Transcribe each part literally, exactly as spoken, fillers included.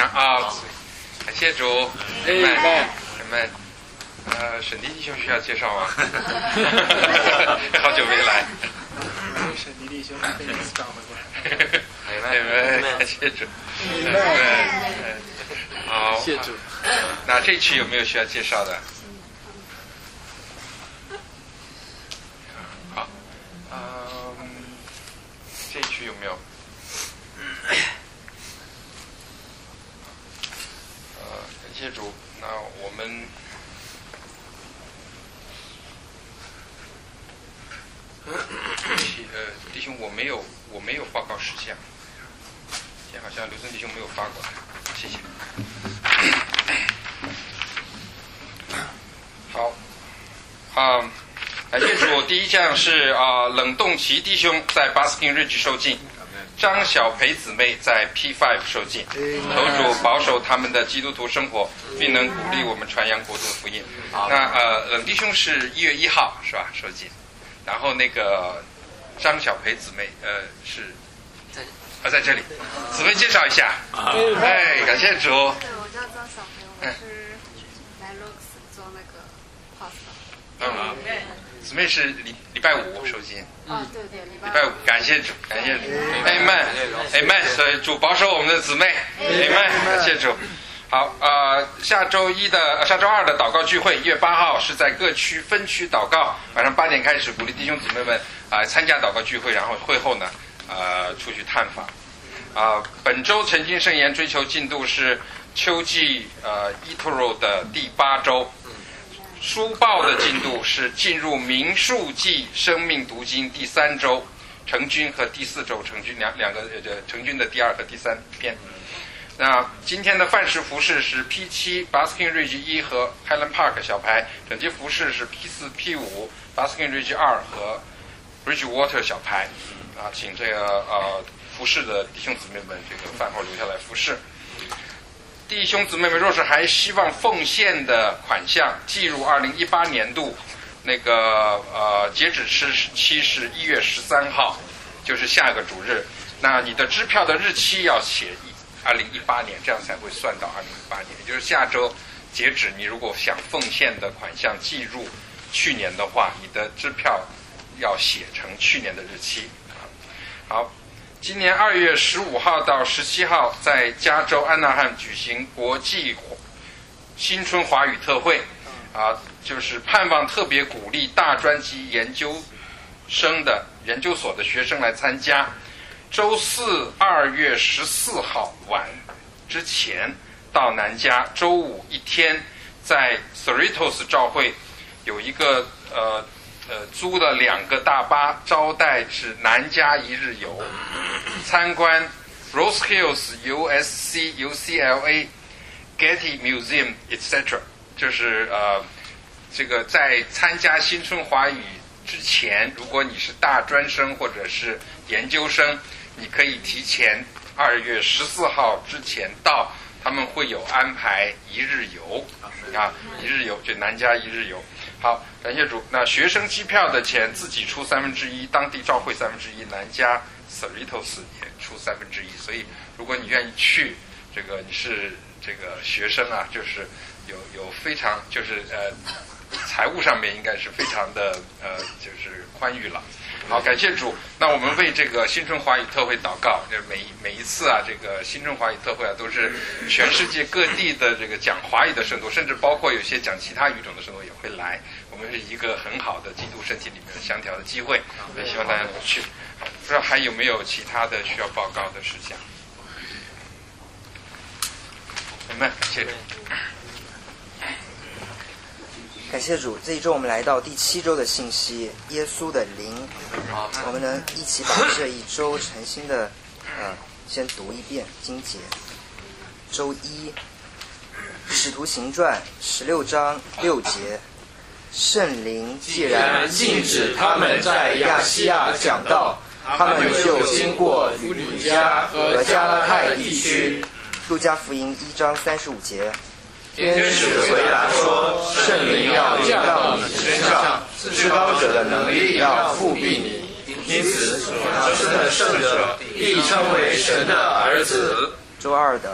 啊，感谢主，阿门，阿门。呃，沈迪弟兄需要介绍吗？好久没来。 沈迪弟兄被你找回来。 阿门，感谢主，阿门。好， 谢主。 那这区有没有需要介绍的？好，嗯，这区有没有？呃，感谢主。那我们呃，弟兄，我没有，我没有报告事项，今天好像刘森弟兄没有发过来，谢谢。好，啊，感谢主。第一项是啊，冷冻奇弟兄在 Basking Ridge 受浸，张小培姊妹在 P 五 受浸，求主保守他们的基督徒生活，并能鼓励我们传扬国度福音。那呃，冷弟兄是一月一号是吧？受浸，然后那个张小培姊妹呃是在啊在这里，姊妹介绍一下。哎，感谢主。 对，我叫张小培，我是来 Lux 做那个 pasta。 嗯，姊妹是礼礼拜五受浸。 哦，对对，礼礼拜五，感谢主，感谢主，Amen， Amen， 所以主保守我们的姊妹 ，Amen， 感谢主。好，呃，下周一的、下周二的祷告聚会，一月八号是在各区分区祷告，晚上八点开始，鼓励弟兄姊妹们啊、呃、参加祷告聚会，然后会后呢，呃，出去探访。啊、呃，本周晨经圣言追求进度是秋季呃 Etoro 的第八周。书报的进度是进入民数记生命读经第三周成军和第四周成军两两个呃成军的第二和第三篇。那今天的范式服饰是 P 七 Basking Ridge 一和 Highland Park 小牌，整洁服饰是 P 四 P 五 Basking Ridge 二和 Bridgewater 小牌。啊，请这个呃服饰的弟兄姊妹们这个饭后留下来服侍。弟兄姊妹们，若是还希望奉献的款项计入二零一八年度，那个呃截止期是一月十三号，就是下个主日。那你的支票的日期要写二零一八年，这样才会算到二零一八年，也就是下周截止。你如果想奉献的款项计入去年的话，你的支票要写成去年的日期。好。今年二月十五号到十七号，在加州安纳汉举行国际新春华语特会，啊，就是盼望特别鼓励大专及研究生的研究所的学生来参加。周四二月十四号晚之前到南加，周五一天在 Cerritos 召会有一个呃。呃，租了两个大巴，招待是南加一日游，参观 Rose Hills U S C U C L A、Getty Museum et cetera。就是呃，这个在参加新春华语之前，如果你是大专生或者是研究生，你可以提前二月十四号之前到，他们会有安排一日游啊，一日游就南加一日游。好，感谢主。那学生机票的钱自己出三分之一，当地召会三分之一，南加 Cerritos 也出三分之一。所以，如果你愿意去，这个你是这个学生啊，就是有有非常就是呃财务上面应该是非常的呃就是宽裕了。好，感谢主。那我们为这个新春华语特会祷告。每每一次啊，这个新春华语特会啊，都是全世界各地的这个讲华语的圣徒，甚至包括有些讲其他语种的圣徒也会来。我们是一个很好的基督身体里面的相调的机会，也希望大家能去。不知道还有没有其他的需要报告的事项？我们感谢主。 感谢主，这一周我们来到第七周的信息，耶稣的灵。我们能一起把这一周诚心的，呃，先读一遍经节。周一，使徒行传十六章六节，圣灵既然禁止他们在亚细亚讲道，他们就经过吕底加和加拉太地区。 路加福音一章三十五节。 天使回答说：“圣灵要降到你身上，至高者的能力要复庇你，因此所生的圣者必称为神的儿子。” 周二的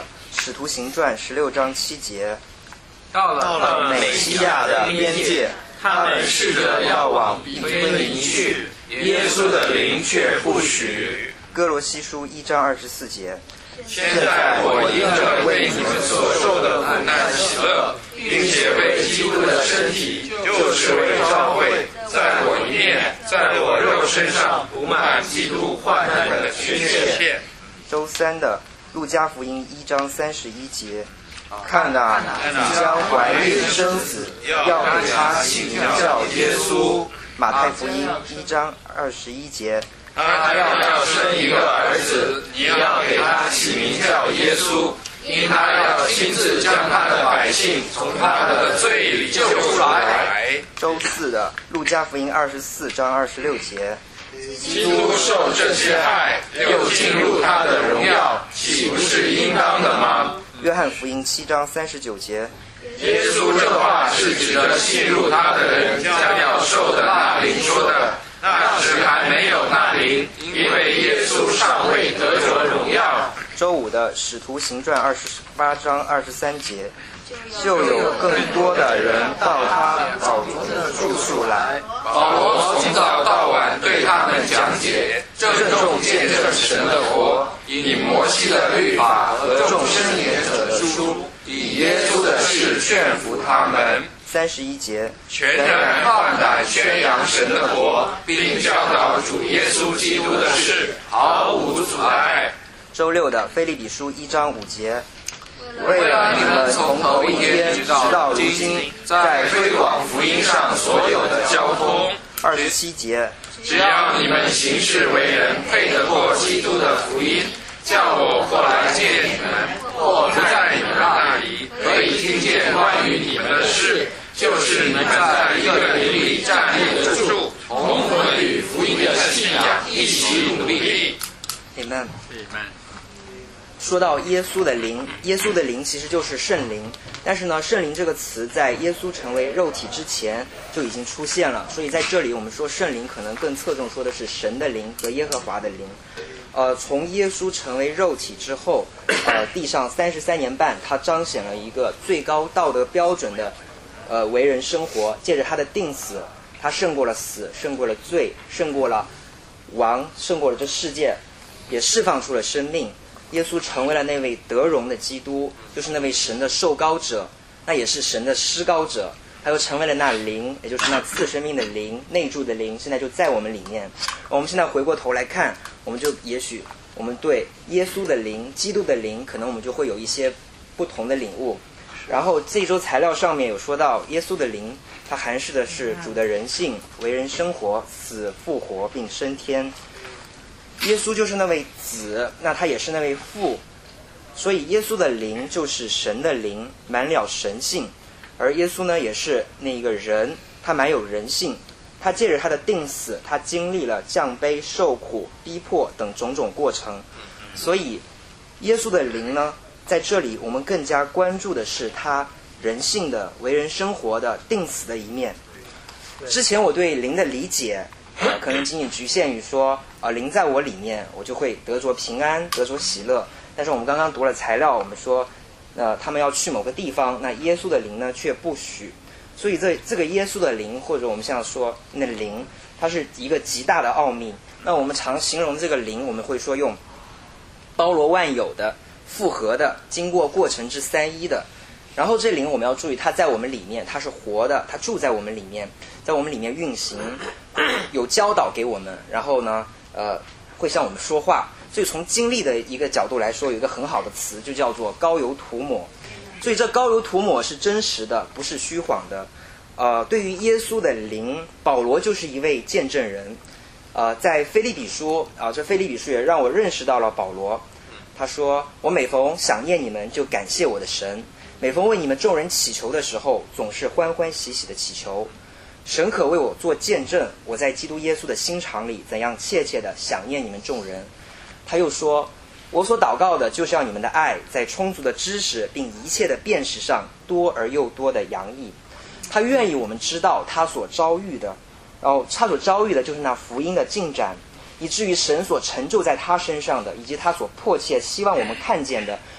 使徒行传十六章七节， 到了美西亚的边界，他们试着要往比非尼去，耶稣的灵却不许。 哥罗西书一章二十四节， 现在我因着为你们所受的苦难喜乐，并且为基督的身体，就是为教会，在我一面，在我肉身上补满基督患难的缺陷。 周三的路加福音一章三十一节，看哪，你将怀孕生子，要给他起名叫耶稣。马太福音一章二十一节， 他要生一个儿子，你要给他起名叫耶稣，因他要亲自将他的百姓从他的罪里救出来。 周四的路加福音二十四章二十六节， 基督受这些害，又进入他的荣耀，岂不是应当的吗？ 约翰福音七章三十九节， 耶稣这话是指着信入他的人将要受的那灵说的，那时还没有那灵，因为耶稣尚未得着荣耀。 周五的使徒行传二十八章二十三节，就有更多的人到他宝座的住处来。 保罗从早到晚对他们讲解，郑重见证神的国，以摩西的律法和众申言者的书，以耶稣的事劝服他们。 三十一节， 全然放胆宣扬神的国，并教导主耶稣基督的事，毫无阻碍。 周六的腓立比书一章五节，为了你们从头一天直到如今， 在推广福音上所有的交通。 二十七节， 只要你们行事为人配得过基督的福音，叫我或来见你们，或不在你们那里，可以听见关于你们的事，就是你们在一个灵里站立得住，同魂与福音的信仰一起努力。 Amen。说到耶稣的灵，耶稣的灵其实就是圣灵，但是呢，圣灵这个词在耶稣成为肉体之前就已经出现了，所以在这里我们说圣灵可能更侧重说的是神的灵和耶和华的灵。呃，从耶稣成为肉体之后，呃，地上三十三年半，他彰显了一个最高道德标准的呃为人生活，借着他的定死，他胜过了死，胜过了罪，胜过了亡，胜过了这世界，也释放出了生命。耶稣成为了那位得荣的基督，就是那位神的受膏者，那也是神的施膏者。他又成为了那灵，也就是那赐生命的灵，内住的灵，现在就在我们里面。我们现在回过头来看，我们就也许我们对耶稣的灵、基督的灵，可能我们就会有一些不同的领悟。然后这一周材料上面有说到，耶稣的灵，它含示的是主的人性、为人生活、死、复活并升天。耶稣就是那位子，那他也是那位父，所以耶稣的灵就是神的灵，满了神性。而耶稣呢，也是那一个人，他满有人性，他借着他的定死，他经历了降卑、受苦、逼迫等种种过程。所以耶稣的灵呢，在这里我们更加关注的是他人性的、为人生活的、定死的一面。之前我对灵的理解呃，可能仅仅局限于说，呃，灵在我里面，我就会得着平安，得着喜乐。但是我们刚刚读了材料，我们说，呃，他们要去某个地方，那耶稣的灵呢却不许。所以这这个耶稣的灵，或者我们像说那灵，它是一个极大的奥秘。那我们常形容这个灵，我们会说用包罗万有的、复合的、经过过程之三一的。然后这灵我们要注意，它在我们里面，它是活的，它住在我们里面，在我们里面运行，有教导给我们，然后呢，呃，会向我们说话。所以从经历的一个角度来说，有一个很好的词，就叫做膏油涂抹。所以这膏油涂抹是真实的，不是虚谎的。呃，对于耶稣的灵，保罗就是一位见证人。呃，在腓立比书啊、呃，这腓立比书也让我认识到了保罗。他说：“我每逢想念你们，就感谢我的神。每逢为你们众人祈求的时候，总是欢欢喜喜的祈求。神可为我做见证，我在基督耶稣的心肠里怎样切切的想念你们众人。”他又说：“我所祷告的，就是要你们的爱在充足的知识并一切的辨识上多而又多的洋溢。”他愿意我们知道他所遭遇的，然后他所遭遇的就是那福音的进展，以至于神所成就在他身上的，以及他所迫切希望我们看见的，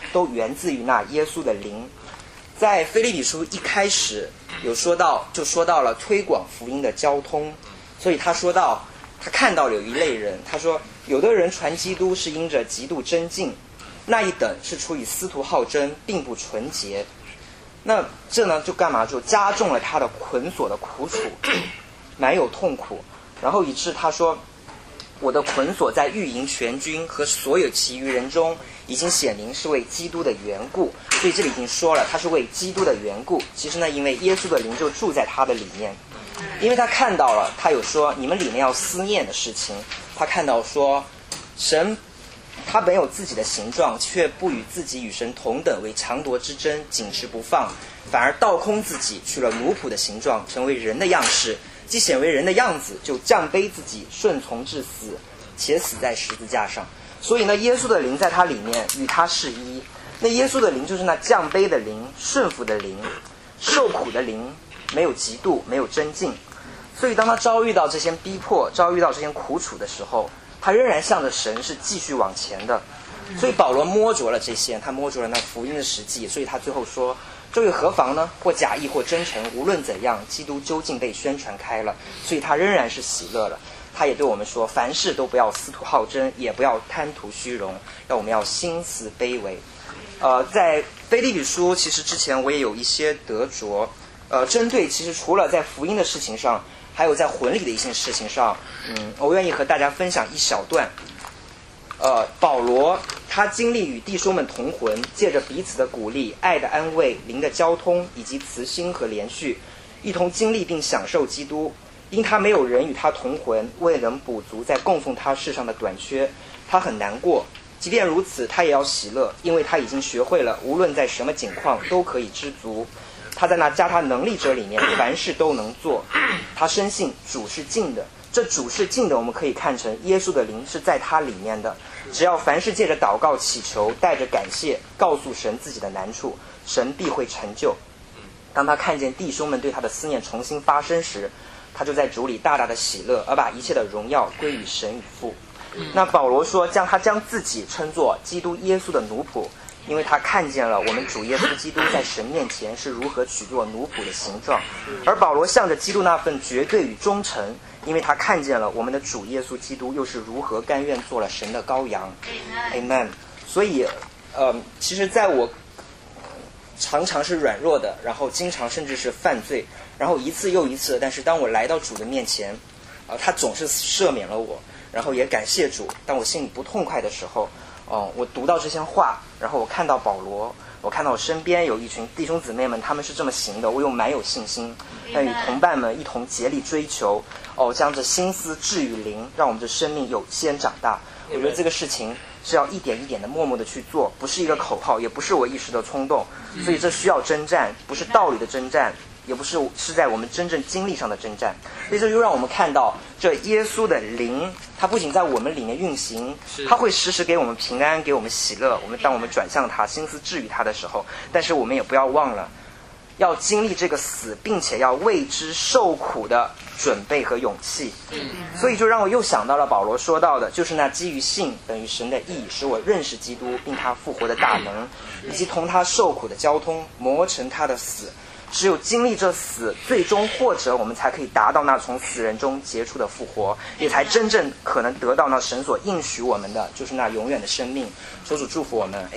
都源自于那耶稣的灵。在腓立比书一开始有说到，就说到了推广福音的交通，所以他说到他看到了有一类人，他说有的人传基督是因着极度争竞，那一等是出于司徒好争，并不纯洁。那这呢就干嘛？就加重了他的捆锁的苦楚，满有痛苦，然后以致他说，我的捆锁在御营全军和所有其余人中已经显明是为基督的缘故。所以这里已经说了，他是为基督的缘故。其实呢，因为耶稣的灵就住在他的里面，因为他看到了，他有说你们里面要思念的事情。他看到说，神他本有自己的形状，却不与自己与神同等为强夺之争，紧持不放，反而倒空自己，取了奴仆的形状，成为人的样式。既显为人的样子，就降卑自己，顺从至死，且死在十字架上。所以呢，耶稣的灵在他里面与他是一。那耶稣的灵就是那降卑的灵，顺服的灵，受苦的灵，没有嫉妒，没有争竞。所以当他遭遇到这些逼迫，遭遇到这些苦楚的时候，他仍然向着神是继续往前的。所以保罗摸着了这些，他摸着了那福音的实际，所以他最后说，这又何妨呢？或假意或真诚，无论怎样，基督究竟被宣传开了，所以他仍然是喜乐了。他也对我们说，凡事都不要司徒好争，也不要贪图虚荣，让我们要心思卑微。呃，在腓立比书其实之前我也有一些得着，呃，针对其实除了在福音的事情上，还有在婚礼的一些事情上，嗯，我愿意和大家分享一小段。呃，保罗他经历与弟兄们同魂，借着彼此的鼓励、爱的安慰、灵的交通以及慈心和连续，一同经历并享受基督。因他没有人与他同魂，未能补足在供奉他世上的短缺，他很难过。即便如此，他也要喜乐，因为他已经学会了无论在什么境况都可以知足。他在那加他能力者里面，凡事都能做。他深信主是近的，这主是近的，我们可以看成耶稣的灵是在他里面的。只要凡事借着祷告祈求，带着感谢，告诉神自己的难处，神必会成就。当他看见弟兄们对他的思念重新发生时，他就在主里大大的喜乐，而把一切的荣耀归于神与父。那保罗说，将他将自己称作基督耶稣的奴仆，因为他看见了我们主耶稣基督在神面前是如何取作奴仆的形状。而保罗向着基督那份绝对与忠诚，因为他看见了我们的主耶稣基督又是如何甘愿做了神的羔羊。 Amen。 所以呃，其实在我常常是软弱的，然后经常甚至是犯罪，然后一次又一次，但是当我来到主的面前，呃，他总是赦免了我，然后也感谢主。当我心里不痛快的时候，哦、呃，我读到这些话，然后我看到保罗，我看到我身边有一群弟兄姊妹们，他们是这么行的，我又蛮有信心。但与同伴们一同竭力追求，哦，将这心思置于灵，让我们的生命有先长大。我觉得这个事情是要一点一点的默默的去做，不是一个口号，也不是我一时的冲动，所以这需要征战，不是道理的征战，也不是是在我们真正经历上的征战。所以这就让我们看到，这耶稣的灵，它不仅在我们里面运行，它会时时给我们平安，给我们喜乐。我们当我们转向他，心思置于他的时候，但是我们也不要忘了要经历这个死，并且要为之受苦的准备和勇气。所以就让我又想到了保罗说到的，就是那基于信等于神的义，使我认识基督并他复活的大能，以及同他受苦的交通，磨成他的死。只有经历这死，最终或者我们才可以达到那从死人中结出的复活，也才真正可能得到那神所应许我们的，就是那永远的生命。求主祝福我们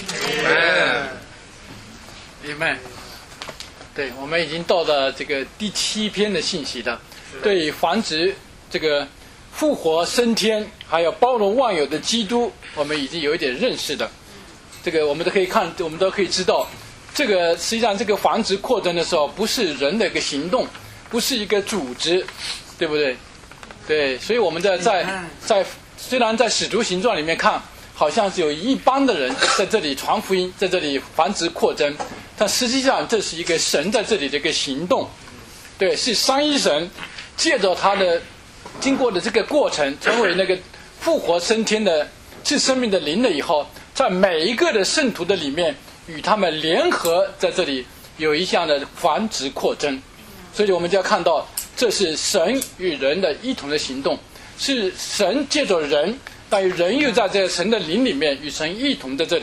Amen。 Amen。 对，我们已经到了这个第七篇的信息了，对繁殖这个复活升天还有包容万有的基督，我们已经有一点认识的。这个我们都可以看，我们都可以知道，这个实际上这个繁殖扩增的时候，不是人的一个行动，不是一个组织，对不对？对，所以我们在在在虽然在使徒行传里面看，好像是有一帮的人在这里传福音，在这里繁殖扩增，但实际上这是一个神在这里的一个行动。对，是三一神借着他的经过的这个过程，成为那个复活升天的是生命的灵了以后，在每一个的圣徒的里面与他们联合，在这里有一项的繁殖扩增。所以我们就要看到，这是神与人的一同的行动，是神借着人，但人又在这神的灵里面与神一同在这里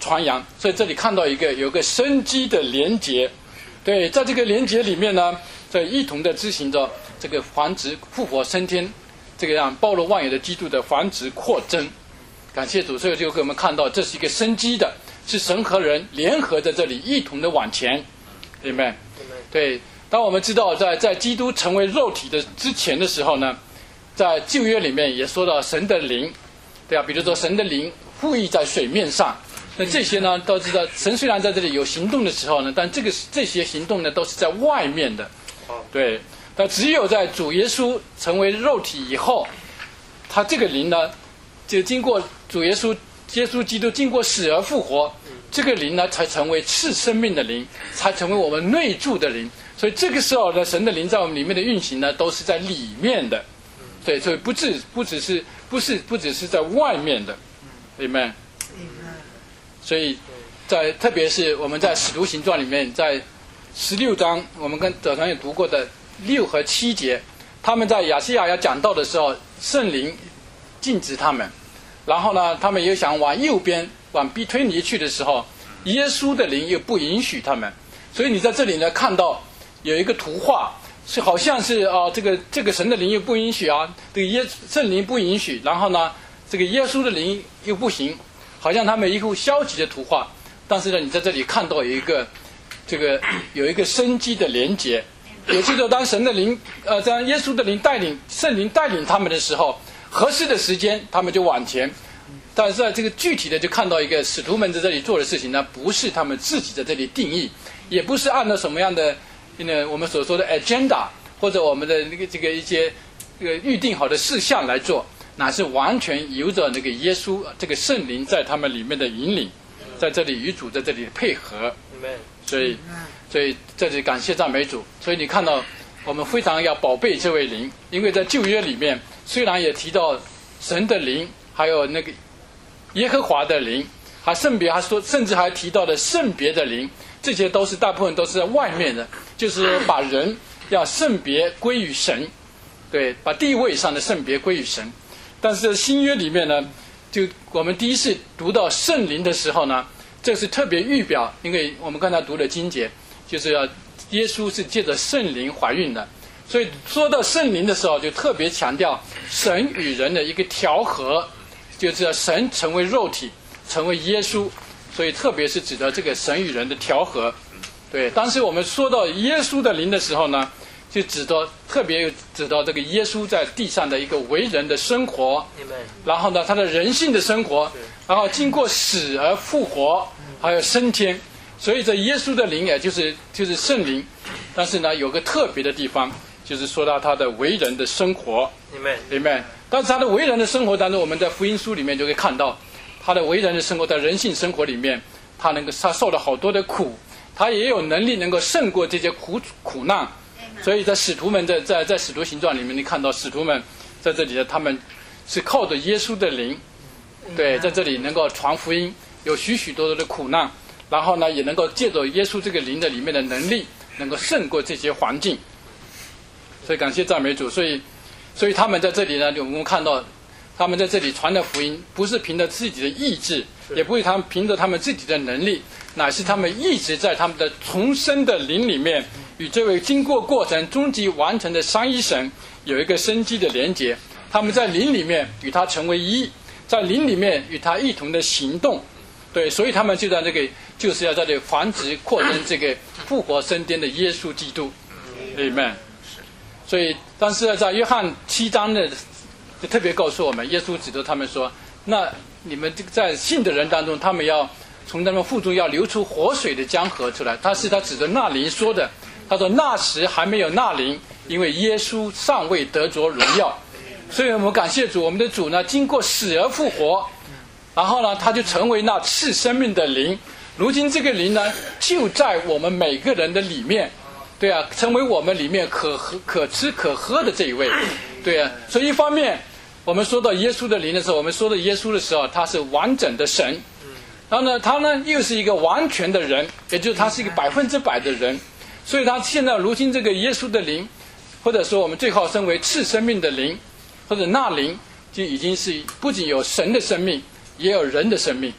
传扬。所以这里看到一个有个生机的连结，对，在这个连结里面呢，在一同的执行着这个繁殖、复活、升天，这个让包罗万有的基督的繁殖扩增。感谢主，所以就给我们看到这是一个生机的，是神和人联合在这里一同的往前，明白？对。当我们知道在在基督成为肉体的之前的时候呢，在旧约里面也说到神的灵，对啊，比如说神的灵附役在水面上，那这些呢都知道，神虽然在这里有行动的时候呢，但这个这些行动呢都是在外面的，对。但只有在主耶稣成为肉体以后，他这个灵呢，就经过主耶稣耶稣基督经过死而复活，这个灵呢才成为赐生命的灵，才成为我们内住的灵。所以这个时候呢，神的灵在我们里面的运行呢，都是在里面的，对，所以不只不只是不是不只是在外面的，明白？所以在特别是我们在使徒行传里面，在十六章，我们跟早上也读过的六和七节，他们在亚细亚要讲道的时候，圣灵禁止他们，然后呢，他们又想往右边往庇推尼去的时候，耶稣的灵又不允许他们，所以你在这里呢看到。有一个图画，是好像是啊、呃，这个这个神的灵又不允许啊，这个耶圣灵不允许，然后呢，这个耶稣的灵又不行，好像他们一幅消极的图画。但是呢，你在这里看到有一个这个有一个生机的连结，也就是说，当神的灵呃，当耶稣的灵带领圣灵带领他们的时候，合适的时间他们就往前。但是在这个具体的就看到一个使徒们在这里做的事情呢，不是他们自己在这里定义，也不是按照什么样的。呢，我们所说的 agenda 或者我们的那个这个一些这个预定好的事项来做，乃是完全由着那个耶稣这个圣灵在他们里面的引领，在这里与主在这里配合。所以，所以这里感谢赞美主。所以你看到我们非常要宝贝这位灵，因为在旧约里面虽然也提到神的灵，还有那个耶和华的灵，还圣别还说，甚至还提到了圣别的灵。这些都是大部分都是在外面的，就是把人要圣别归于神，对，把地位上的圣别归于神。但是新约里面呢，就我们第一次读到圣灵的时候呢，这是特别预表，因为我们刚才读的经节，就是要耶稣是借着圣灵怀孕的，所以说到圣灵的时候，就特别强调神与人的一个调和，就是要神成为肉体，成为耶稣。所以特别是指的这个神与人的调和，对。当时我们说到耶稣的灵的时候呢，就指到特别指到这个耶稣在地上的一个为人的生活，然后呢他的人性的生活，然后经过死而復活，还有升天。所以这耶稣的灵也就是就是圣灵，但是呢有个特别的地方，就是说到他的为人的生活，明白？但是他的为人的生活当中，我们在福音书里面就可以看到。他的为人的生活，在人性生活里面，他能够他受了好多的苦，他也有能力能够胜过这些苦苦难。所以在使徒们在在在使徒行传里面，你看到使徒们在这里的，他们是靠着耶稣的灵，对，在这里能够传福音，有许许多多的苦难，然后呢，也能够借着耶稣这个灵的里面的能力，能够胜过这些环境。所以感谢赞美主，所以所以他们在这里呢，我们看到。他们在这里传的福音，不是凭着自己的意志，也不是他们凭着他们自己的能力，乃是他们一直在他们的重生的灵里面，与这位经过过程终极完成的三一神有一个生机的连结。他们在灵里面与他成为一，在灵里面与他一同的行动，对，所以他们就在这个就是要在这里繁殖扩增这个复活升天的耶稣基督，阿们。所以，但是在约翰七章的。就特别告诉我们，耶稣指着他们说：“那你们在信的人当中，他们要从他们腹中要流出活水的江河出来。”他是他指着那灵说的。他说：“那时还没有那灵，因为耶稣尚未得着荣耀。”所以我们感谢主，我们的主呢，经过死而复活，然后呢，他就成为那赐生命的灵。如今这个灵呢，就在我们每个人的里面，对啊，成为我们里面可喝、可吃、可喝的这一位，对啊。所以一方面。我们说到耶稣的灵的时候，我们说到耶稣的时候，他是完整的神，然后呢，他呢又是一个完全的人，也就是他是一个百分之百的人，所以他现在如今这个耶稣的灵，或者说我们最好称为赐生命的灵，或者那灵，就已经是不仅有神的生命，也有人的生命，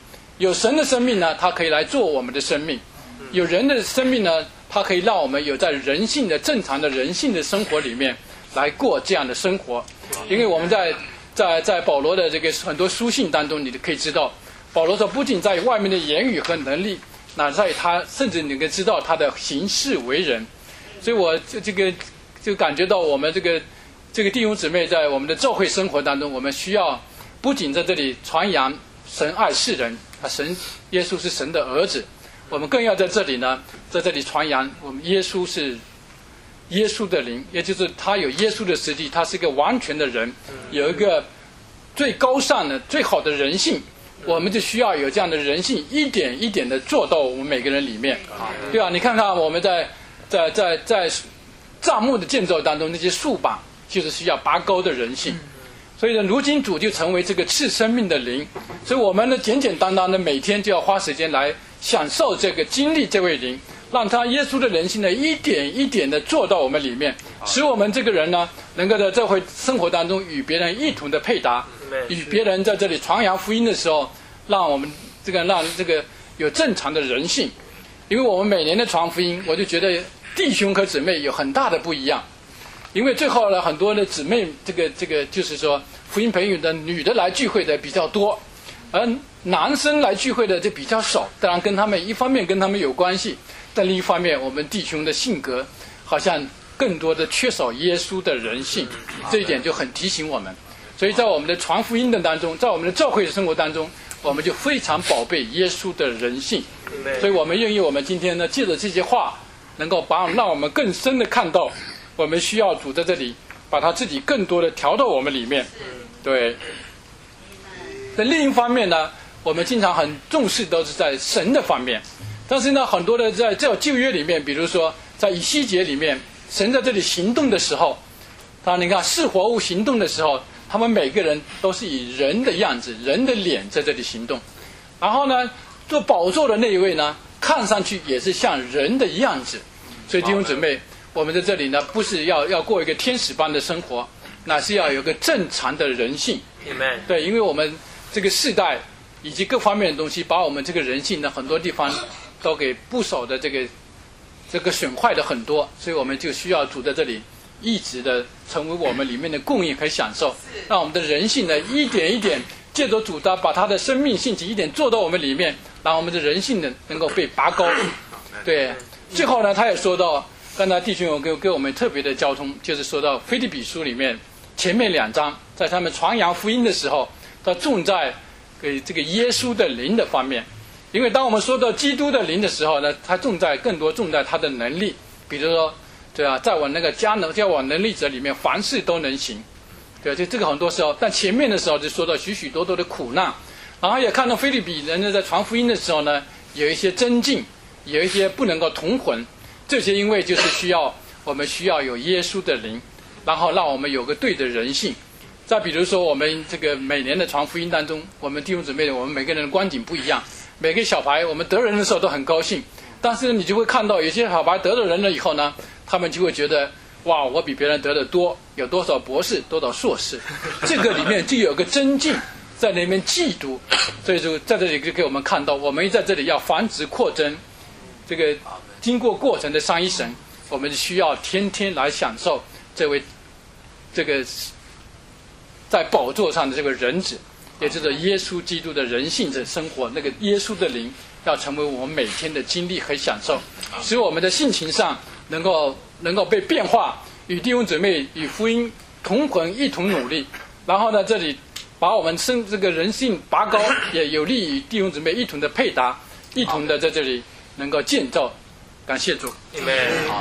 有神的生命呢，它可以来做我们的生命；有人的生命呢，它可以让我们有在人性的正常的人性的生活里面来过这样的生活。因为我们在在在保罗的这个很多书信当中，你可以知道，保罗说不仅在外面的言语和能力，那在他甚至你可以知道他的行事为人。所以我这个就感觉到我们这个这个弟兄姊妹在我们的教会生活当中，我们需要不仅在这里传扬神爱世人啊，神耶稣是神的儿子，我们更要在这里呢，在这里传扬我们耶稣是耶稣的灵，也就是他有耶稣的实际，他是一个完全的人，有一个最高尚的最好的人性，我们就需要有这样的人性，一点一点的做到我们每个人里面，对吧？你看看我们在在在在帐幕的建造当中，那些树板就是需要拔高的人性。所以呢，如今主就成为这个赐生命的灵，所以我们呢简简单单的每天就要花时间来享受这个经历这位灵，让他耶稣的人性呢一点一点的做到我们里面，使我们这个人呢能够在这回生活当中与别人一同的配搭，与别人在这里传扬福音的时候，让我们这个让这个有正常的人性。因为我们每年的传福音，我就觉得弟兄和姊妹有很大的不一样。因为最后呢，很多的姊妹，这个这个就是说，福音培育的女的来聚会的比较多，而男生来聚会的就比较少。当然，跟他们一方面跟他们有关系，但另一方面，我们弟兄的性格好像更多的缺少耶稣的人性，这一点就很提醒我们。所以在我们的传福音的当中，在我们的教会的生活当中，我们就非常宝贝耶稣的人性。所以我们愿意，我们今天呢，借着这些话，能够把让我们更深的看到。我们需要主在这里把他自己更多的调到我们里面，对。在另一方面呢，我们经常很重视都是在神的方面，但是呢，很多的在这旧约里面，比如说在以西结里面，神在这里行动的时候，他你看是活物行动的时候，他们每个人都是以人的样子、人的脸在这里行动，然后呢，做宝座的那一位呢，看上去也是像人的样子，所以弟兄姊妹。我们在这里呢，不是要要过一个天使般的生活，那是要有个正常的人性。对，因为我们这个世代以及各方面的东西，把我们这个人性呢，很多地方都给不少的这个这个损坏的很多，所以我们就需要主在这里一直的成为我们里面的供应和享受，让我们的人性呢一点一点借着主的把他的生命性情一点做到我们里面，让我们的人性呢能够被拔高。对，最后呢，他也说到。刚才弟兄有给给我们特别的交通，就是说到腓立比书里面前面两章，在他们传扬福音的时候，他重在给这个耶稣的灵的方面。因为当我们说到基督的灵的时候呢，他重在更多重在他的能力，比如说，对啊，在我那个加能叫我能力者里面，凡事都能行，对啊，就这个很多时候。但前面的时候就说到许许多多的苦难，然后也看到腓立比人呢在传福音的时候呢，有一些增进，有一些不能够同魂。这些因为就是需要我们需要有耶稣的灵，然后让我们有个对的人性。再比如说我们这个每年的传福音当中，我们弟兄姊妹我们每个人的观点不一样，每个小孩我们得人的时候都很高兴，但是你就会看到有些小孩得了人了以后呢，他们就会觉得哇，我比别人得的多，有多少博士多少硕士，这个里面就有个增进，在那边嫉妒，所以就在这里就给我们看到，我们在这里要繁殖扩增，这个经过过程的三一神，我们需要天天来享受这位这个在宝座上的这个人子，也就是耶稣基督的人性的生活，那个耶稣的灵要成为我们每天的经历和享受，使我们的性情上能够能够被变化，与弟兄姊妹与福音同魂一同努力，然后呢，这里把我们生这个人性拔高，也有利于弟兄姊妹一同的配搭，一同的在这里能够建造。感谢主， 阿门。阿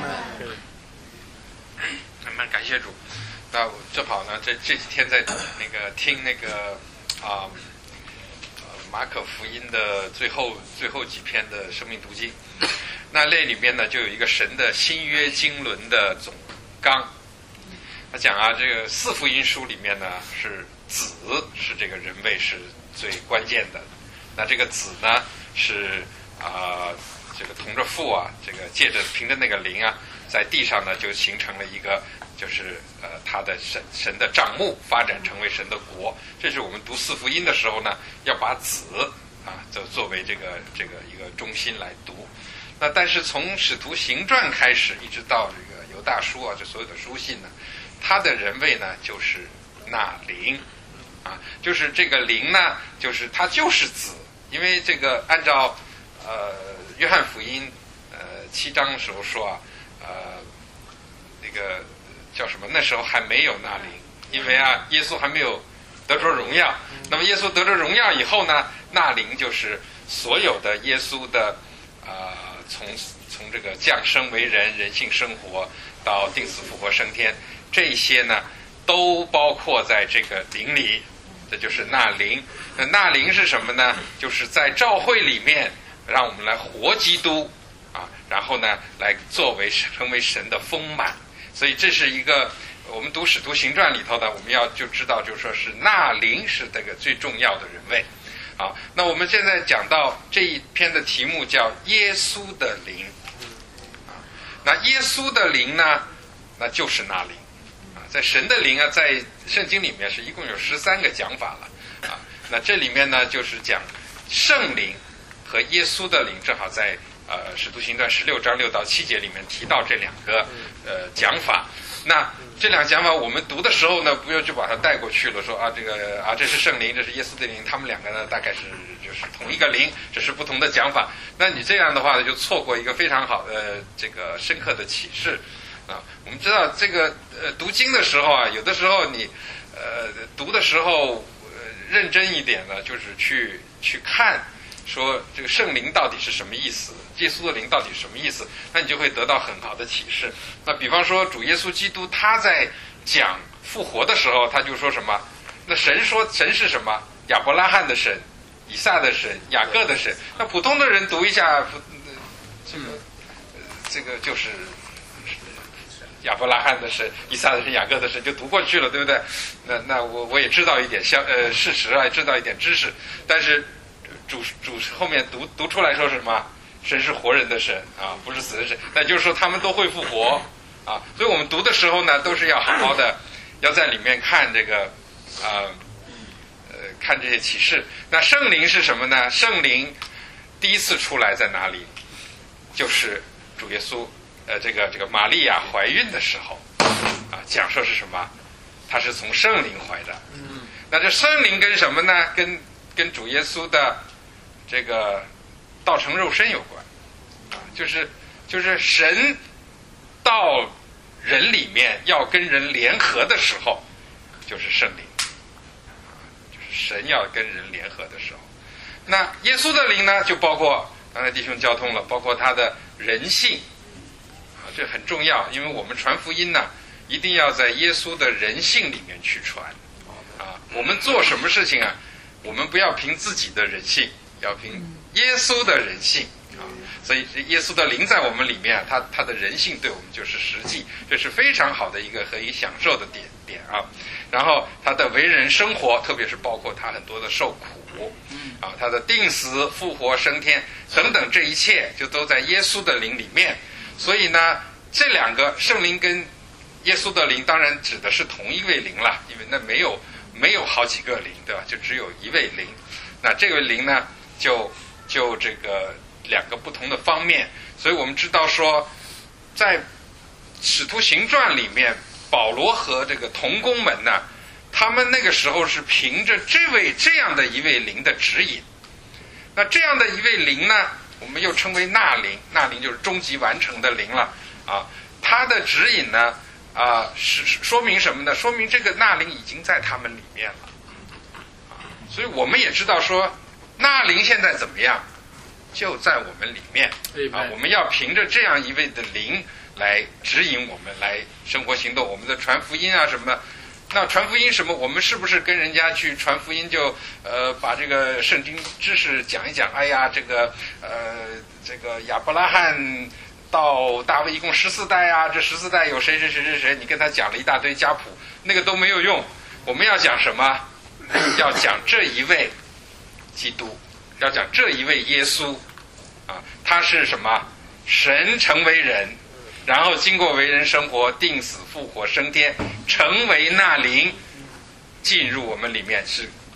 门，感谢主。那我正好呢，这这几天在那个听那个啊、呃、马可福音的最后最后几篇的生命读经，那那里面呢就有一个神的新约经纶的总纲。他讲啊，这个四福音书里面呢是子是这个人位是最关键的，那这个子呢是啊。呃这个同着父啊，这个借着凭着那个灵啊，在地上呢就形成了一个，就是呃他的神神的帐幕发展成为神的国。这是我们读四福音的时候呢，要把子啊，就作为这个这个一个中心来读。那但是从使徒行传开始，一直到这个犹大书啊，这所有的书信呢，它的人位呢就是那灵啊，就是这个灵呢，就是它就是子，因为这个按照呃约翰福音呃七章的时候说啊，呃那个叫什么？那时候还没有那灵，因为啊耶稣还没有得着荣耀。那么耶稣得着荣耀以后呢，那灵就是所有的耶稣的啊、呃、从从这个降生为人，人性生活到定死复活升天，这些呢都包括在这个灵里，这就是那灵。那那灵是什么呢？就是在教会里面让我们来活基督啊，然后呢来作为成为神的丰满。所以这是一个我们读使徒行传里头呢，我们要就知道，就说是那灵是这个最重要的人位。好，那我们现在讲到这一篇的题目叫耶稣的灵啊，那耶稣的灵呢，那就是那灵啊，在神的灵啊，在圣经里面是一共有十三个讲法了啊。那这里面呢，就是讲圣灵和耶稣的灵，正好在呃使徒行传十六章六到七节里面提到这两个呃讲法。那这两讲法我们读的时候呢，不要就把它带过去了，说啊这个啊这是圣灵，这是耶稣的灵，他们两个呢大概是就是同一个灵，只是不同的讲法。那你这样的话呢，就错过一个非常好的这个深刻的启示啊。我们知道这个呃读经的时候啊，有的时候你呃读的时候、呃、认真一点呢，就是去去看说这个圣灵到底是什么意思，耶稣的灵到底是什么意思，那你就会得到很好的启示。那比方说主耶稣基督他在讲复活的时候，他就说什么？那神说神是什么？亚伯拉罕的神，以撒的神，雅各的神。那普通的人读一下，这个这个就是亚伯拉罕的神，以撒的神，雅各的神，就读过去了，对不对？那那我我也知道一点相呃事实啊，知道一点知识，但是主主后面读读出来说什么？神是活人的神啊，不是死的神。那就是说他们都会复活啊，所以我们读的时候呢，都是要好好的，要在里面看这个啊呃看这些启示。那圣灵是什么呢？圣灵第一次出来在哪里？就是主耶稣呃这个这个玛利亚怀孕的时候啊，讲说是什么？她是从圣灵怀的。嗯，那这圣灵跟什么呢？跟跟主耶稣的这个道成肉身有关啊，就是就是神到人里面要跟人联合的时候，就是圣灵啊，就是神要跟人联合的时候。那耶稣的灵呢，就包括刚才弟兄交通了，包括他的人性啊，这很重要，因为我们传福音呢，一定要在耶稣的人性里面去传啊。我们做什么事情啊？我们不要凭自己的人性，要凭耶稣的人性啊。所以耶稣的灵在我们里面，他他的人性对我们就是实际，这是非常好的一个可以享受的点点啊。然后他的为人生活，特别是包括他很多的受苦啊，他的定死、复活、升天等等，这一切就都在耶稣的灵里面。所以呢，这两个圣灵跟耶稣的灵，当然指的是同一位灵了，因为那没有。没有好几个灵，对吧？就只有一位灵。那这个灵呢，就就这个两个不同的方面。所以我们知道说，在使徒行传里面，保罗和这个同工们呢，他们那个时候是凭着这位这样的一位灵的指引。那这样的一位灵呢，我们又称为那灵，那灵就是终极完成的灵了啊。他的指引呢，啊，是说明什么呢？说明这个那灵已经在他们里面了，啊，所以我们也知道说，那灵现在怎么样，就在我们里面啊。我们要凭着这样一位的灵来指引我们，来生活行动，我们的传福音啊什么的。那传福音什么？我们是不是跟人家去传福音就呃把这个圣经知识讲一讲？哎呀，这个呃这个亚伯拉罕到大卫一共十四代啊，这十四代有谁谁谁谁谁，你跟他讲了一大堆家谱，那个都没有用。我们要讲什么？要讲这一位基督，要讲这一位耶稣啊，他是什么？神成为人，然后经过为人生活，定死复活升天，成为那灵，进入我们里面，是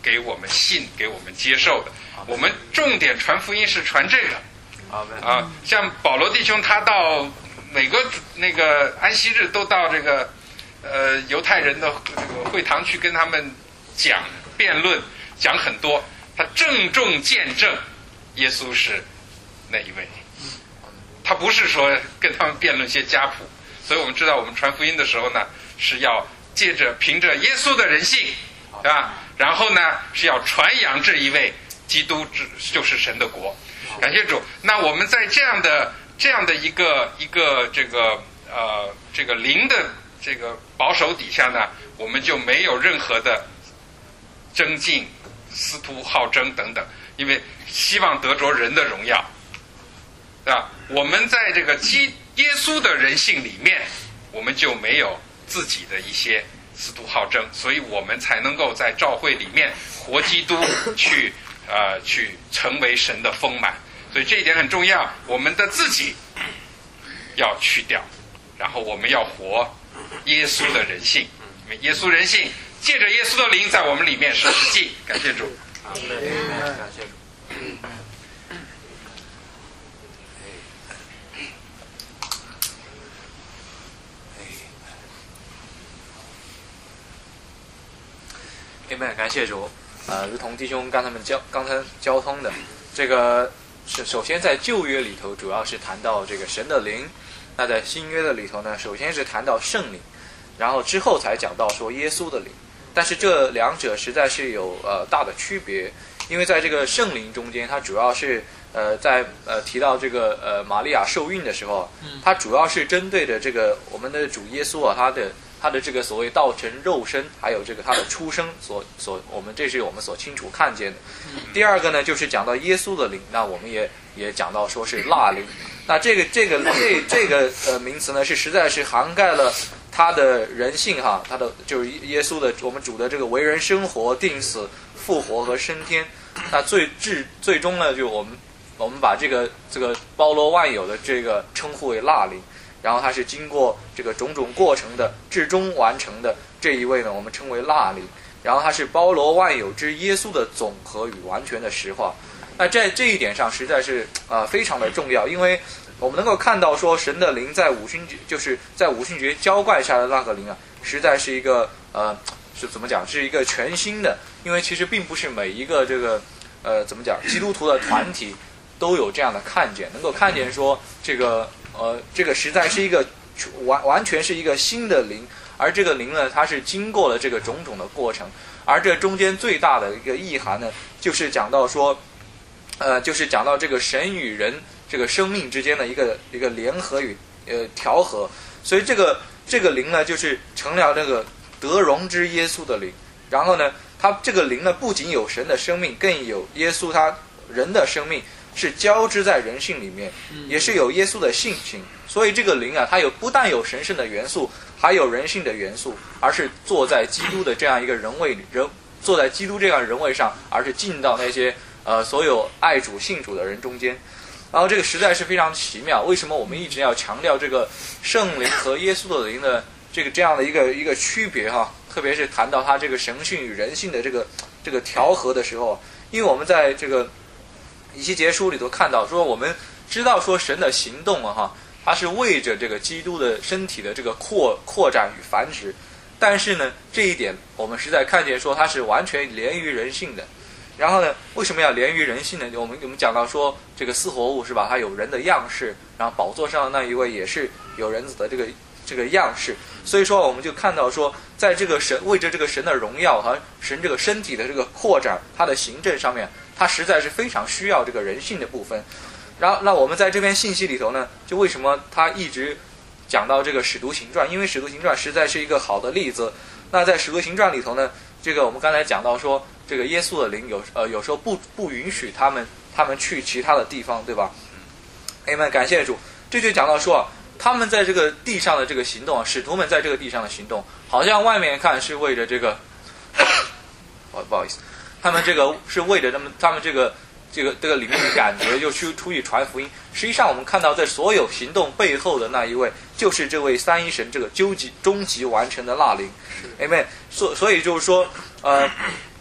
给我们信、给我们接受的。我们重点传福音是传这个。啊，像保罗弟兄，他到每个那个安息日都到这个呃犹太人的这个会堂去跟他们讲辩论，讲很多，他郑重见证耶稣是那一位。他不是说跟他们辩论些家谱，所以我们知道我们传福音的时候呢，是要借着凭着耶稣的人性，对吧？然后呢是要传扬这一位基督就是神的国。感谢主。那我们在这样的这样的一个一个这个呃这个灵的这个保守底下呢，我们就没有任何的争竞、私图好争等等，因为希望得着人的荣耀。对吧？我们在这个基耶稣的人性里面，我们就没有自己的一些私图好争，所以我们才能够在教会里面活基督，去呃去成为神的丰满。所以这一点很重要，我们的自己要去掉，然后我们要活耶稣的人性，因为耶稣人性借着耶稣的灵在我们里面是实际。感谢主。 感谢主。Amen， 感谢主。呃，如同弟兄刚才们交刚才交通的，这个是首先在旧约里头主要是谈到这个神的灵，那在新约的里头呢，首先是谈到圣灵，然后之后才讲到说耶稣的灵。但是这两者实在是有呃大的区别，因为在这个圣灵中间，它主要是呃在呃提到这个呃玛利亚受孕的时候，它主要是针对的这个我们的主耶稣啊，他的。他的这个所谓道成肉身，还有这个他的出生所所，我们这是我们所清楚看见的。第二个呢，就是讲到耶稣的灵，那我们也也讲到说是蜡灵。那这个这个这这个呃名词呢，是实在是涵盖了他的人性哈，他的就是耶稣的我们主的这个为人生活、定死、复活和升天。那最至最终呢，就我们我们把这个这个包罗万有的这个称呼为蜡灵。然后它是经过这个种种过程的至终完成的这一位呢，我们称为蜡灵。然后它是包罗万有之耶稣的总和与完全的实化。那在这一点上实在是呃非常的重要，因为我们能够看到说神的灵在五旬节，就是在五旬节浇灌下的那个灵啊，实在是一个呃是怎么讲，是一个全新的。因为其实并不是每一个这个呃怎么讲基督徒的团体都有这样的看见，能够看见说这个。呃，这个实在是一个完完全是一个新的灵，而这个灵呢，它是经过了这个种种的过程，而这中间最大的一个意涵呢，就是讲到说，呃，就是讲到这个神与人这个生命之间的一个一个联合与呃调和，所以这个这个灵呢，就是成了这个得荣之耶稣的灵，然后呢，它这个灵呢，不仅有神的生命，更有耶稣他人的生命。是交织在人性里面，也是有耶稣的性情，所以这个灵啊，它有不但有神圣的元素，还有人性的元素，而是坐在基督的这样一个人位人，坐在基督这样人位上，而是进到那些呃所有爱主信主的人中间。然后这个实在是非常奇妙，为什么我们一直要强调这个圣灵和耶稣的灵的这个这样的一个一个区别哈？特别是谈到他这个神性与人性的这个这个调和的时候，因为我们在这个以西结书里头看到说，我们知道说神的行动啊哈，它是为着这个基督的身体的这个扩扩展与繁殖，但是呢，这一点我们实在看见说它是完全连于人性的。然后呢，为什么要连于人性呢？我们我们讲到说这个四活物是吧？它有人的样式，然后宝座上的那一位也是有人子的这个这个样式，所以说我们就看到说，在这个神为着这个神的荣耀和神这个身体的这个扩展，它的行政上面。它实在是非常需要这个人性的部分，然后那我们在这篇信息里头呢，就为什么他一直讲到这个使徒行传？因为使徒行传实在是一个好的例子。那在使徒行传里头呢，这个我们刚才讲到说，这个耶稣的灵有呃有时候不不允许他们他们去其他的地方，对吧？哎们感谢主，这就讲到说啊，他们在这个地上的这个行动啊，使徒们在这个地上的行动，好像外面看是为着这个，哦不好意思。他们这个是为着他们，他们这个这个这个里面的感觉，就去出去传福音。实际上，我们看到在所有行动背后的那一位，就是这位三一神这个究极终极完成的蜡灵。Amen。所所以就是说，呃，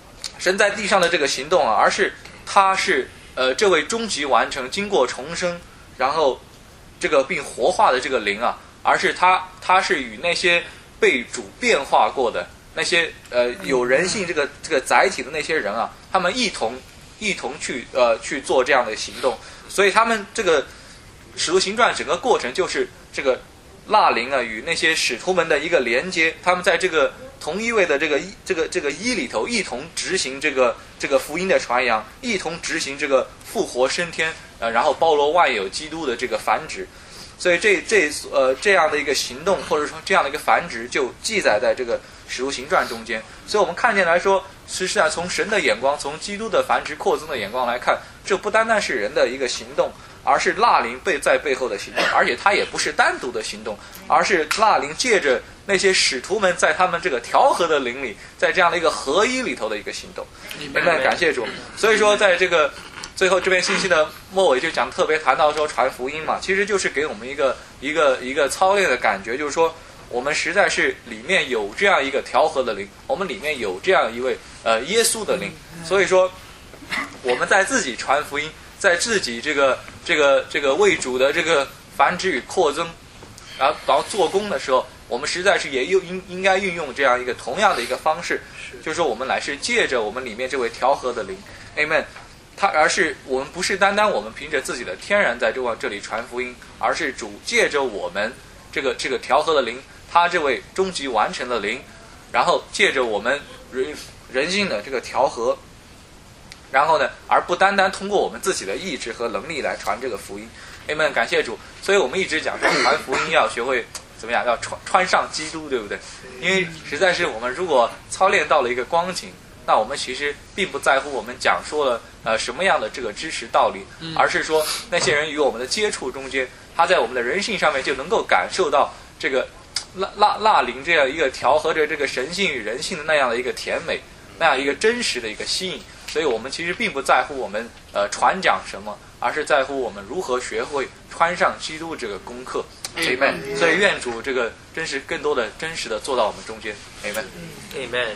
神在地上的这个行动啊，而是他是呃这位终极完成、经过重生，然后这个并活化的这个灵啊，而是他他是与那些被主变化过的那些呃有人性这个这个载体的那些人啊，他们一同一同去呃去做这样的行动，所以他们这个使徒行传整个过程就是这个蜡灵啊与那些使徒们的一个连接，他们在这个同一位的这个这个这个一里头一同执行这个这个福音的传扬，一同执行这个复活升天，呃，然后包罗万有基督的这个繁殖，所以这这呃这样的一个行动或者说这样的一个繁殖就记载在这个使徒行传中间，所以我们看见来说，实际上从神的眼光，从基督的繁殖扩增的眼光来看，这不单单是人的一个行动，而是蜡灵背在背后的行动，而且它也不是单独的行动，而是蜡灵借着那些使徒们在他们这个调和的灵里，在这样的一个合一里头的一个行动。明白，感谢主。所以说，在这个最后这篇信息的末尾就讲特别谈到说传福音嘛，其实就是给我们一个一个一个操练的感觉，就是说我们实在是里面有这样一个调和的灵，我们里面有这样一位呃耶稣的灵，所以说我们在自己传福音，在自己这个这个这个为主的这个繁殖与扩增，然后然后做工的时候，我们实在是也又应应该运用这样一个同样的一个方式，就是说我们乃是借着我们里面这位调和的灵 ，Amen。他而是我们不是单单我们凭着自己的天然在这往这里传福音，而是主借着我们这个这个调和的灵，他这位终极完成的灵，然后借着我们人人性的这个调和，然后呢，而不单单通过我们自己的意志和能力来传这个福音。Amen， 感谢主。所以我们一直讲说传福音要学会怎么样，要穿穿上基督，对不对？因为实在是我们如果操练到了一个光景，那我们其实并不在乎我们讲说了呃什么样的这个知识道理，而是说那些人与我们的接触中间，他在我们的人性上面就能够感受到这个蜡蜡蜡灵这样一个调和着这个神性与人性的那样的一个甜美，那样一个真实的一个吸引。所以我们其实并不在乎我们呃传讲什么，而是在乎我们如何学会穿上基督这个功课。Amen。所以愿主这个真实更多的真实的做到我们中间。Amen。Amen。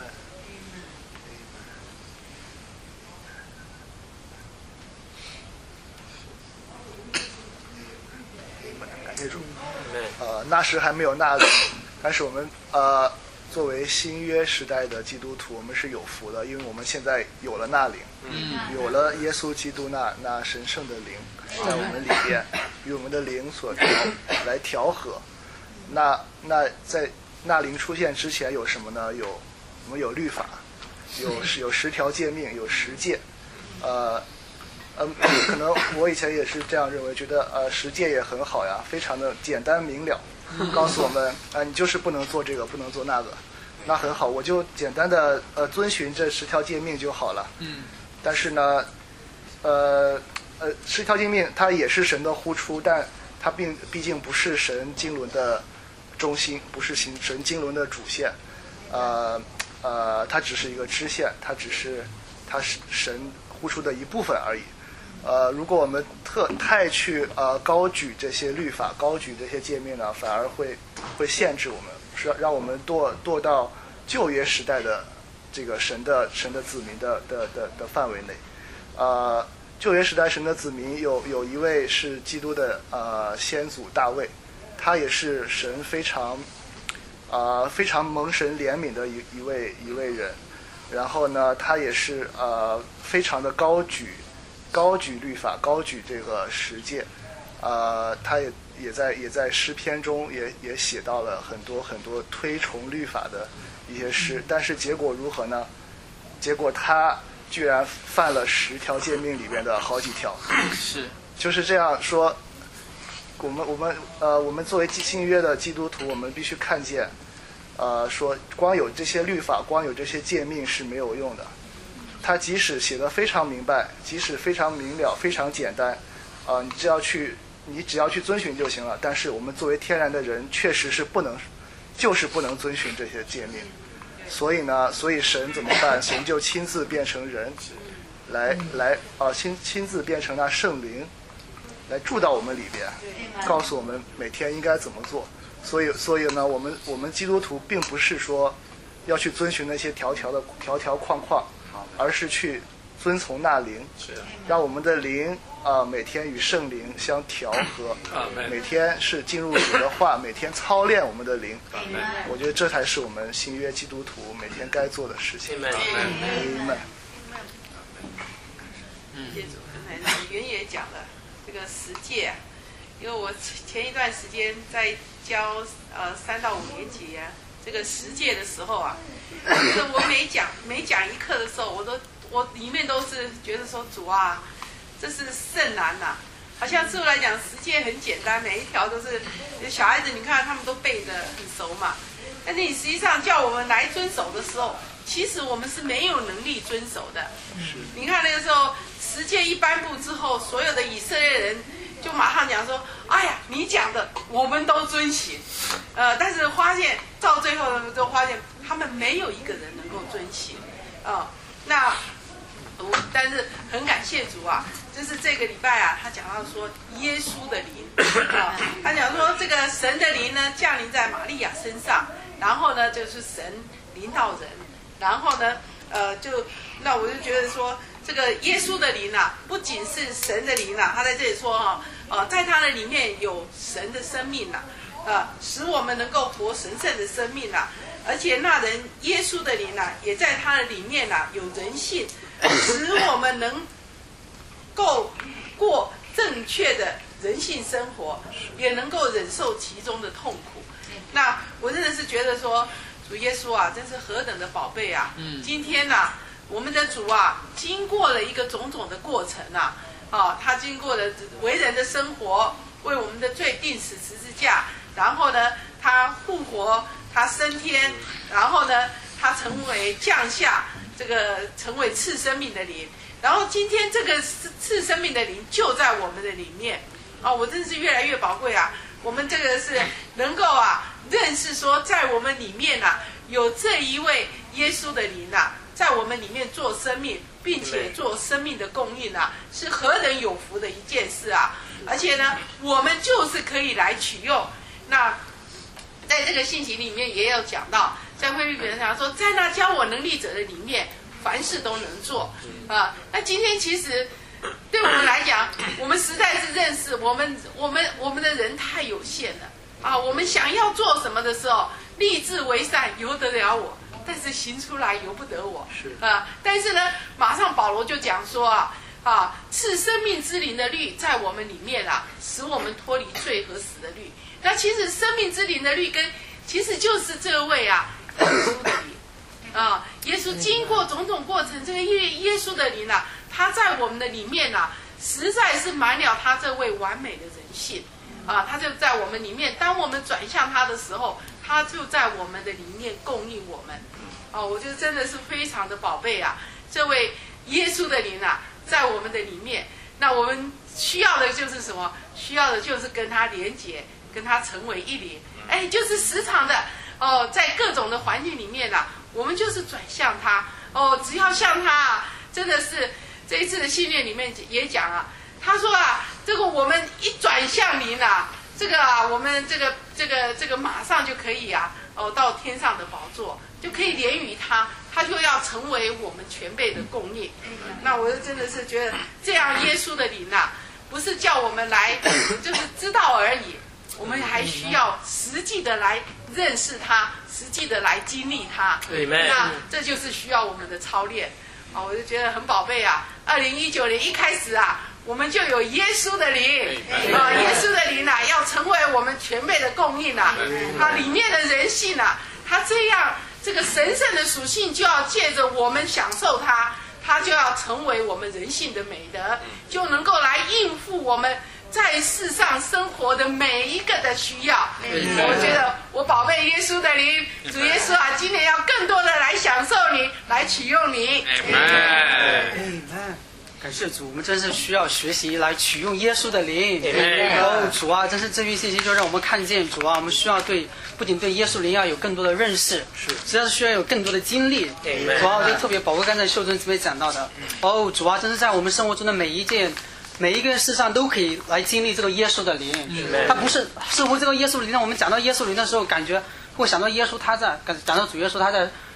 感谢主。呃，那时还没有那灵，但是我们呃作为新约时代的基督徒，我们是有福的，因为我们现在有了那灵，有了耶稣基督那那神圣的灵在我们里边，与我们的灵所调来调和。那那在那灵出现之前有什么呢？有我们有律法，有有十条诫命，有十诫，呃。嗯，可能我以前也是这样认为，觉得呃十诫也很好呀，非常的简单明了，告诉我们啊、呃、你就是不能做这个，不能做那个，那很好，我就简单的呃遵循这十条诫命就好了。嗯。但是呢，呃呃十条诫命它也是神的呼出，但它并毕竟不是神经纶的中心，不是神神经纶的主线，呃呃它只是一个支线，它只是它是神呼出的一部分而已。呃，如果我们特太去呃高举这些律法，高举这些诫命呢，反而会会限制我们，是让我们堕堕到旧约时代的这个神的神的子民的的的的范围内。呃，旧约时代神的子民有有一位是基督的呃先祖大卫，他也是神非常呃非常蒙神怜悯的一一位一位人，然后呢，他也是呃非常的高举。高举律法，高举这个十诫，呃，他也也在也在诗篇中也也写到了很多很多推崇律法的一些诗，但是结果如何呢？结果他居然犯了十条诫命里边的好几条， 是就是这样说。我们我们呃我们作为新约的基督徒，我们必须看见，呃，说光有这些律法，光有这些诫命是没有用的。他即使写得非常明白，即使非常明了，非常简单，啊、呃，你只要去，你只要去遵循就行了。但是我们作为天然的人，确实是不能，就是不能遵循这些诫命。所以呢，所以神怎么办？神就亲自变成人，来来啊、呃，亲亲自变成那圣灵，来住到我们里边，告诉我们每天应该怎么做。所以，所以呢，我们我们基督徒并不是说要去遵循那些条条的条条框框。 而是去遵从那灵，让我们的灵啊、呃、每天与圣灵相调和，每天是进入主的话，每天操练我们的灵。我觉得这才是我们新约基督徒每天该做的事情。阿门。 谢主，刚才袁也讲了这个十诫啊，因为我前一段时间在教呃三到五年级啊这个十诫的时候啊，就是我每讲每讲一课的时候，我都我里面都是觉得说主啊，这是甚难呐、啊。好像对我来讲，十诫很简单，每一条都是小孩子，你看他们都背得很熟嘛。但是你实际上叫我们来遵守的时候，其实我们是没有能力遵守的。你看那个时候十诫一颁布之后，所有的以色列人就马上讲说：“哎呀，你讲的我们都遵行。”呃，但是发现到最后就发现他们没有一个人能够遵行。啊、呃，那我但是很感谢主啊，就是这个礼拜啊，他讲到说耶稣的灵啊、呃，他讲说这个神的灵呢降临在玛利亚身上，然后呢就是神临到人，然后呢呃就那我就觉得说。这个耶稣的灵啊，不仅是神的灵啊，他在这里说哈、啊，呃，在他的里面有神的生命呐、啊，呃，使我们能够活神圣的生命呐、啊，而且那人耶稣的灵啊，也在他的里面呐、啊、有人性，使我们能够过正确的人性生活，也能够忍受其中的痛苦。那我真的是觉得说，主耶稣啊，真是何等的宝贝啊！嗯，今天呢、啊。我们的主啊，经过了一个种种的过程啊，啊，他经过了为人的生活，为我们的罪钉死十字架，然后呢，他复活，他升天，然后呢，他成为降下这个成为赐生命的灵，然后今天这个赐生命的灵就在我们的里面啊，我真是越来越宝贵啊！我们这个是能够啊认识说，在我们里面啊有这一位耶稣的灵啊。在我们里面做生命，并且做生命的供应啊，是何等有福的一件事啊！而且呢，我们就是可以来取用。那在这个信息里面也有讲到，在腓立比人讲说，在那教我能力者的里面，凡事都能做啊。那今天其实对我们来讲，我们实在是认识我们我们我们的人太有限了啊！我们想要做什么的时候，立志为善，由得了我。但是行出来由不得我，是啊。但是呢，马上保罗就讲说啊啊，赐生命之灵的律在我们里面啊，使我们脱离罪和死的律。那其实生命之灵的律根，其实就是这位啊耶稣的灵啊。耶稣经过种种过程，这个耶耶稣的灵啊，他在我们的里面啊，实在是满了他这位完美的人性啊。他就在我们里面，当我们转向他的时候，他就在我们的里面供应我们。哦，我觉得真的是非常的宝贝啊！这位耶稣的灵啊，在我们的里面，那我们需要的就是什么？需要的就是跟他连结，跟他成为一灵。哎，就是时常的哦，在各种的环境里面啊，我们就是转向他哦，只要向他啊，真的是这一次的训练里面也讲啊，他说啊，这个我们一转向灵啊，这个啊，我们这个这个这个马上就可以啊，哦，到天上的宝座。就可以连于他，他就要成为我们全备的供应。那我真的是觉得，这样耶稣的灵啊，不是叫我们来就是知道而已，我们还需要实际的来认识他，实际的来经历他。那这就是需要我们的操练啊！我就觉得很宝贝啊。二零一九年一开始啊，我们就有耶稣的灵啊，耶稣的灵啊，要成为我们全备的供应啊，它里面的人性啊，它这样。这个神圣的属性就要借着我们享受它，它就要成为我们人性的美德，就能够来应付我们在世上生活的每一个的需要。我觉得我宝贝耶稣的灵，主耶稣啊，今年要更多的来享受你，来取用你。 感谢主，我们真是需要学习来取用耶稣的灵。哦，主啊，真是这篇信息就让我们看见主啊，我们需要对不仅对耶稣灵要有更多的认识，是，实际上是需要有更多的经历。主啊，我就特别宝贵刚才秀珍姊妹讲到的，哦，主啊，真是在我们生活中的每一件。每一个事上都可以来经历这个耶稣的灵，他不是似乎这个耶稣灵，让我们讲到耶稣灵的时候，感觉会想到耶稣他在，讲到主耶稣他在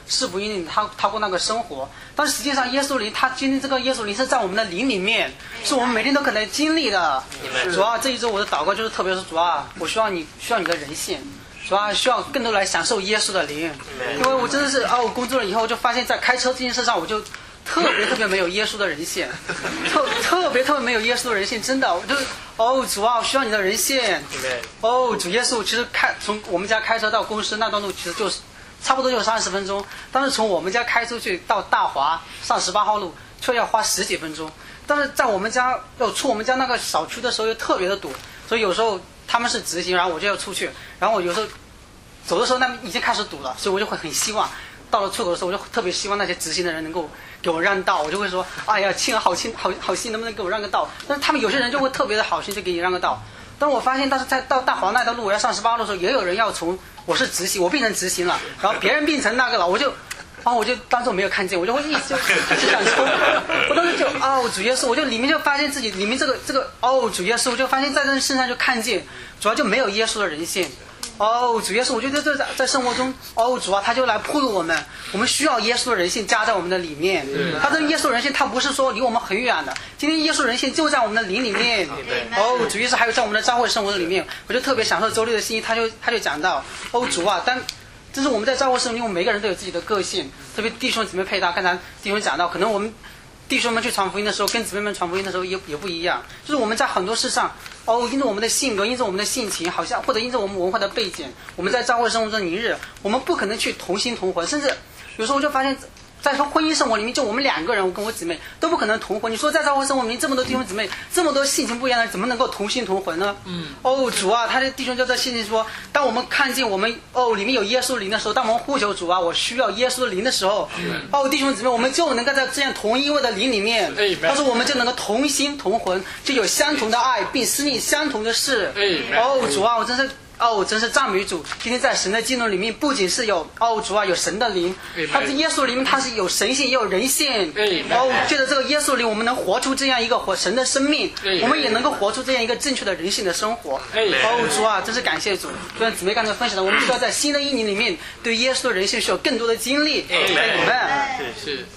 誓不因你他他过那个生活。但是实际上，耶稣灵他今天这个耶稣灵是在我们的灵里面，是我们每天都可能经历的。主要这一周我的祷告就是，特别是主要我需要你需要你的人性。主要需要更多来享受耶稣的灵，因为我真的是啊，我工作了以后就发现，在开车这件事上，我就特别特别没有耶稣的人性，特特别特别没有耶稣的人性，真的，我就哦主啊，我需要你的人性，哦主耶稣，其实开从我们家开车到公司那段路，其实就是差不多就三十分钟，但是从我们家开出去到大华上十八号路，却要花十几分钟，但是在我们家要出我们家那个小区的时候又特别的堵，所以有时候。他们是直行，然后我就要出去，然后我有时候走的时候，那已经开始堵了，所以我就会很希望，到了出口的时候，我就特别希望那些直行的人能够给我让道，我就会说，哎呀，亲好亲好好心，能不能给我让个道？但是他们有些人就会特别的好心，就给你让个道。但是我发现，但是在到大华那条路，我要上十八路的时候，也有人要从我是直行，我变成直行了，然后别人变成那个了，我就。然后我就当时我没有看见，我就会一直就就想冲，我当时就哦主耶稣，我就里面就发现自己里面这个这个哦主耶稣，我就发现在这身上就看见，主要就没有耶稣的人性。哦主耶稣，我觉得这在在生活中，哦主啊，他就来铺路我们，我们需要耶稣的人性加在我们的里面。他这个耶稣人性，他不是说离我们很远的，今天耶稣人性就在我们的灵里面。哦主耶稣还有在我们的教会生活的里面，我就特别享受周六的信息，他就他就讲到，哦主啊，但。就是我们在教会生活，因为每个人都有自己的个性，特别弟兄姊妹配搭。刚才弟兄讲到，可能我们弟兄们去传福音的时候，跟姊妹们传福音的时候也也不一样。就是我们在很多事上，哦，因着我们的性格，因着我们的性情，好像或者因着我们文化的背景，我们在教会生活中尼日，我们不可能去同心同魂，甚至有时候我就发现。在说婚姻生活里面，就我们两个人，我跟我姊妹都不可能同魂。你说在教会生活里面这么多弟兄姊妹，这么多性情不一样的人，怎么能够同心同魂呢？嗯。哦，主啊，他的弟兄就在信心说，当我们看见我们哦里面有耶稣灵的时候，当我们呼求主啊，我需要耶稣的灵的时候，嗯、哦弟兄姊妹，我们就能够在这样同一位的灵里面，他说我们就能够同心同魂，就有相同的爱，并思念相同的事。哦，主啊，我真是。哦，真是赞美主！今天在神的经纶里面，不仅是有哦主啊，有神的灵，他是耶稣里面，他是有神性也有人性。哦，借着这个耶稣灵，我们能活出这样一个活神的生命，我们也能够活出这样一个正确的人性的生活。哦主啊，真是感谢主！就像姊妹刚才分享的，我们需要在新的一年里面对耶稣的人性需要更多的经历。 Amen。是是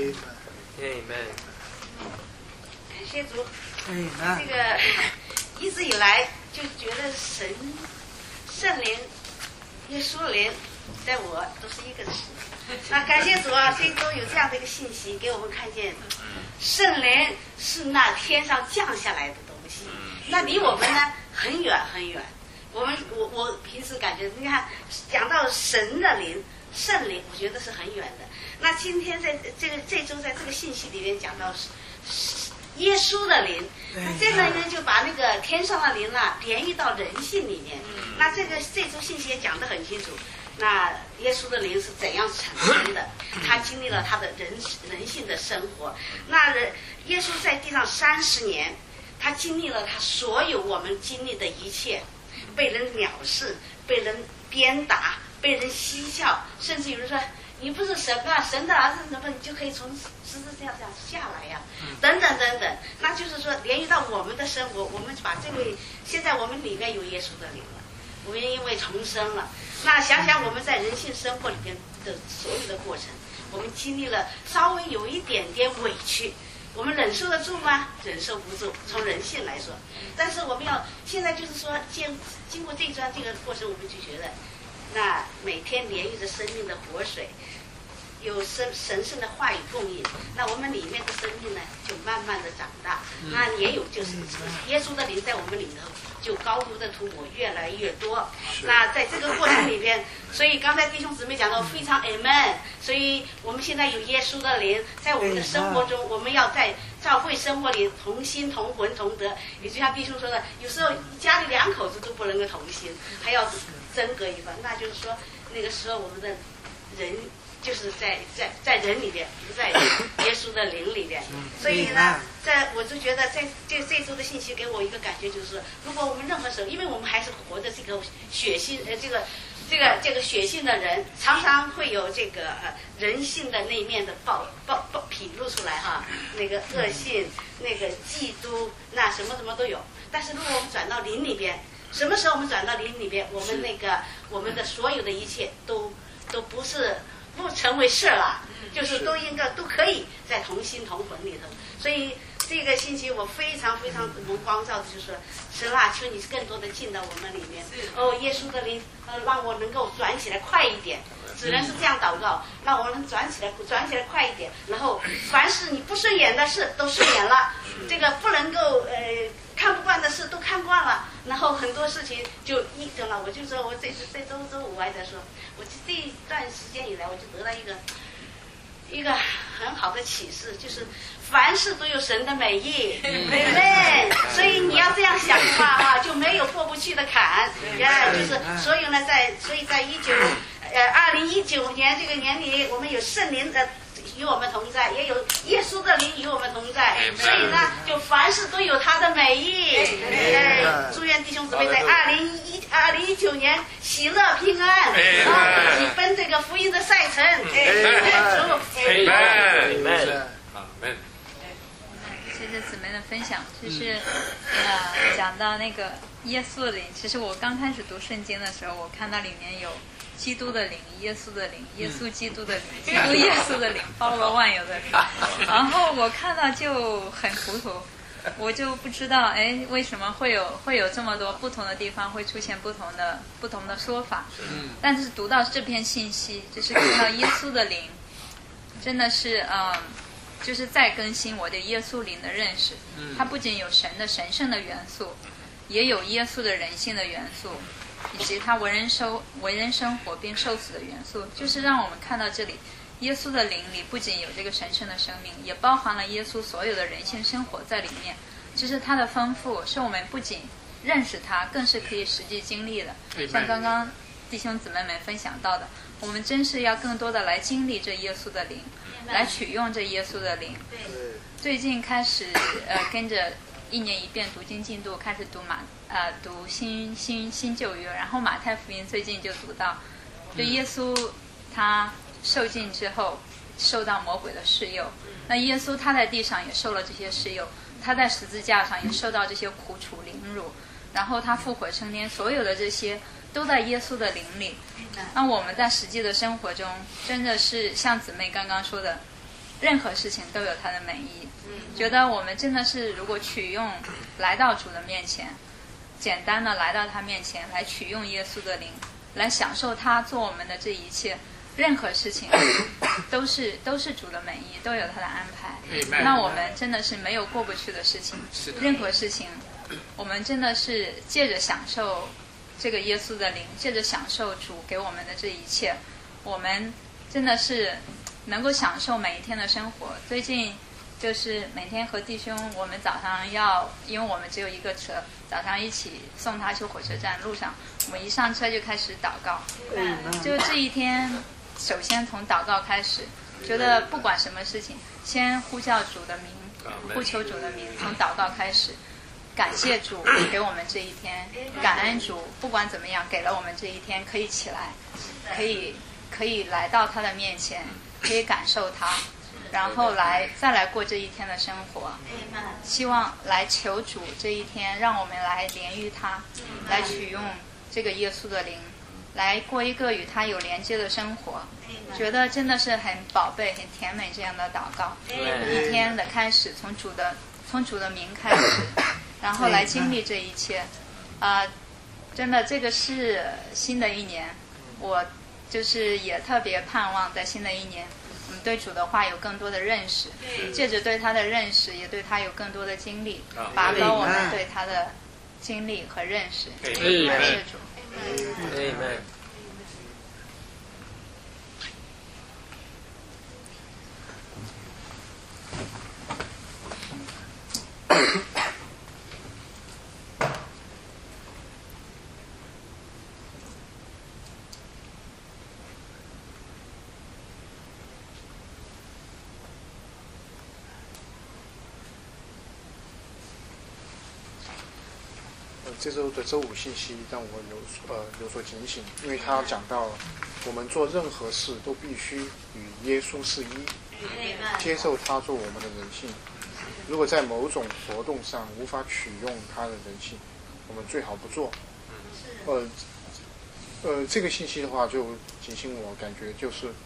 Amen。感谢主。这个一直以来就觉得神。圣灵、耶稣灵，在我都是一个神。那感谢主啊，这周有这样的一个信息给我们看见，圣灵是那天上降下来的东西，那离我们呢很远很远。我们我我平时感觉，你看讲到神的灵、圣灵，我觉得是很远的。那今天在这个这周在这个信息里面讲到耶稣的灵，那这个呢就把那个天上的灵啊连移到人性里面。那这个这周信息也讲得很清楚。那耶稣的灵是怎样产生的？他经历了他的人人性的生活。那人耶稣在地上三十年，他经历了他所有我们经历的一切，被人藐视，被人鞭打，被人嬉笑，甚至有人说你不是神啊，神的儿子怎么你就可以从十字架上下来呀、啊？等等等等，那就是说连于到我们的生活，我们把这位现在我们里面有耶稣的灵了，我们因为重生了。那想想我们在人性生活里边的所有的过程，我们经历了稍微有一点点委屈，我们忍受得住吗？忍受不住，从人性来说。但是我们要现在就是说经经过这段这个过程，我们就觉得，那每天连于着生命的活水，有神神圣的话语供应，那我们里面的生命呢，就慢慢的长大。那也有就是耶稣的灵在我们里头，就高度的涂抹越来越多。那在这个过程里边，所以刚才弟兄姊妹讲到非常 amen。所以我们现在有耶稣的灵在我们的生活中，我们要在教会生活里同心同魂同德。也就像弟兄说的，有时候家里两口子都不能够同心，还要真隔一方，那就是说那个时候我们的人。就是在在在人里边，不在耶稣的灵里边。所以呢，在我就觉得在这这周的信息给我一个感觉，就是如果我们任何时候，因为我们还是活着这个血性呃这个这个这个血性的人，常常会有这个呃人性的那一面的暴暴暴披露出来哈，那个恶性、那个嫉妒，那什么什么都有。但是如果我们转到灵里边，什么时候我们转到灵里边，我们那个我们的所有的一切都都不是。 不成为事了，就是都应该都可以在同心同魂里头。所以这个星期我非常非常蒙光照的就是，神啊，求你更多的进到我们里面。哦，耶稣的灵，呃，让我能够转起来快一点。只能是这样祷告，让我能转起来，转起来快一点。然后，凡是你不顺眼的事都顺眼了，这个不能够呃看不惯的事都看惯了。然后很多事情就一整了。我就说，我这次这周周五我还在说，我这一段时间以来，我就得到一个一个很好的启示，就是凡事都有神的美意，对不对？所以你要这样想的话啊，就没有过不去的坎。呀，就是所以呢，在所以在一九。呃，二零一九年这个年里，我们有圣灵的与我们同在，也有耶稣的灵与我们同在，所以呢，就凡事都有他的美意。呃，祝愿弟兄姊妹在二零一二零一九年喜乐平安，啊，喜奔这个福音的赛程。 阿门。 阿门。谢谢姊妹的分享，就是呃，讲到那个耶稣的灵。其实我刚开始读圣经的时候，我看到里面有基督的灵、耶稣的灵、耶稣基督的灵、基督耶稣的灵，包罗万有的灵。然后我看到就很糊涂，我就不知道，哎，为什么会有会有这么多不同的地方会出现不同的不同的说法？但是读到这篇信息，就是看到耶稣的灵，真的是嗯。就是在更新我对耶稣灵的认识，它不仅有神的神圣的元素，也有耶稣的人性的元素，以及他为人生为人生活并受死的元素。就是让我们看到这里，耶稣的灵里不仅有这个神圣的生命，也包含了耶稣所有的人性生活在里面。就是他的丰富，是我们不仅认识他，更是可以实际经历的。像刚刚弟兄姊妹们分享到的，我们真是要更多的来经历这耶稣的灵，来取用这耶稣的灵。最近开始呃跟着一年一遍读经进度，开始读马呃读新新新旧约，然后马太福音最近就读到，就耶稣他受尽之后受到魔鬼的试诱，那耶稣他在地上也受了这些试诱，他在十字架上也受到这些苦楚凌辱，然后他复活升天，所有的这些都在耶稣的灵里。那我们在实际的生活中，真的是像姊妹刚刚说的，任何事情都有它的美意。觉得我们真的是如果取用来到主的面前，简单的来到他面前，来取用耶稣的灵，来享受他做我们的这一切，任何事情都是都是主的美意，都有他的安排。那我们真的是没有过不去的事情，任何事情我们真的是借着享受这个耶稣的灵，借着享受主给我们的这一切，我们真的是能够享受每一天的生活。最近就是每天和弟兄，我们早上要，因为我们只有一个车，早上一起送他去火车站，路上我们一上车就开始祷告。就这一天，首先从祷告开始，觉得不管什么事情，先呼叫主的名，呼求主的名，从祷告开始。感谢主给我们这一天，感恩主不管怎么样给了我们这一天，可以起来，可以可以来到他的面前，可以感受他，然后来再来过这一天的生活。希望来求主这一天，让我们来连于他，来取用这个耶稣的灵，来过一个与他有连接的生活。觉得真的是很宝贝、很甜美这样的祷告。一天的开始，从主的从主的名开始。然后来经历这一切，啊、呃，真的这个是新的一年，我就是也特别盼望在新的一年，我们对主的话有更多的认识，借着对他的认识，也对他有更多的经历，拔高我们对他的经历和认识。感谢主。 Amen。 这周的周五信息让我有呃有所警醒，因为他讲到我们做任何事都必须与耶稣是一，接受他做我们的人性。如果在某种活动上无法取用他的人性，我们最好不做。呃呃，这个信息的话就警醒我，感觉就是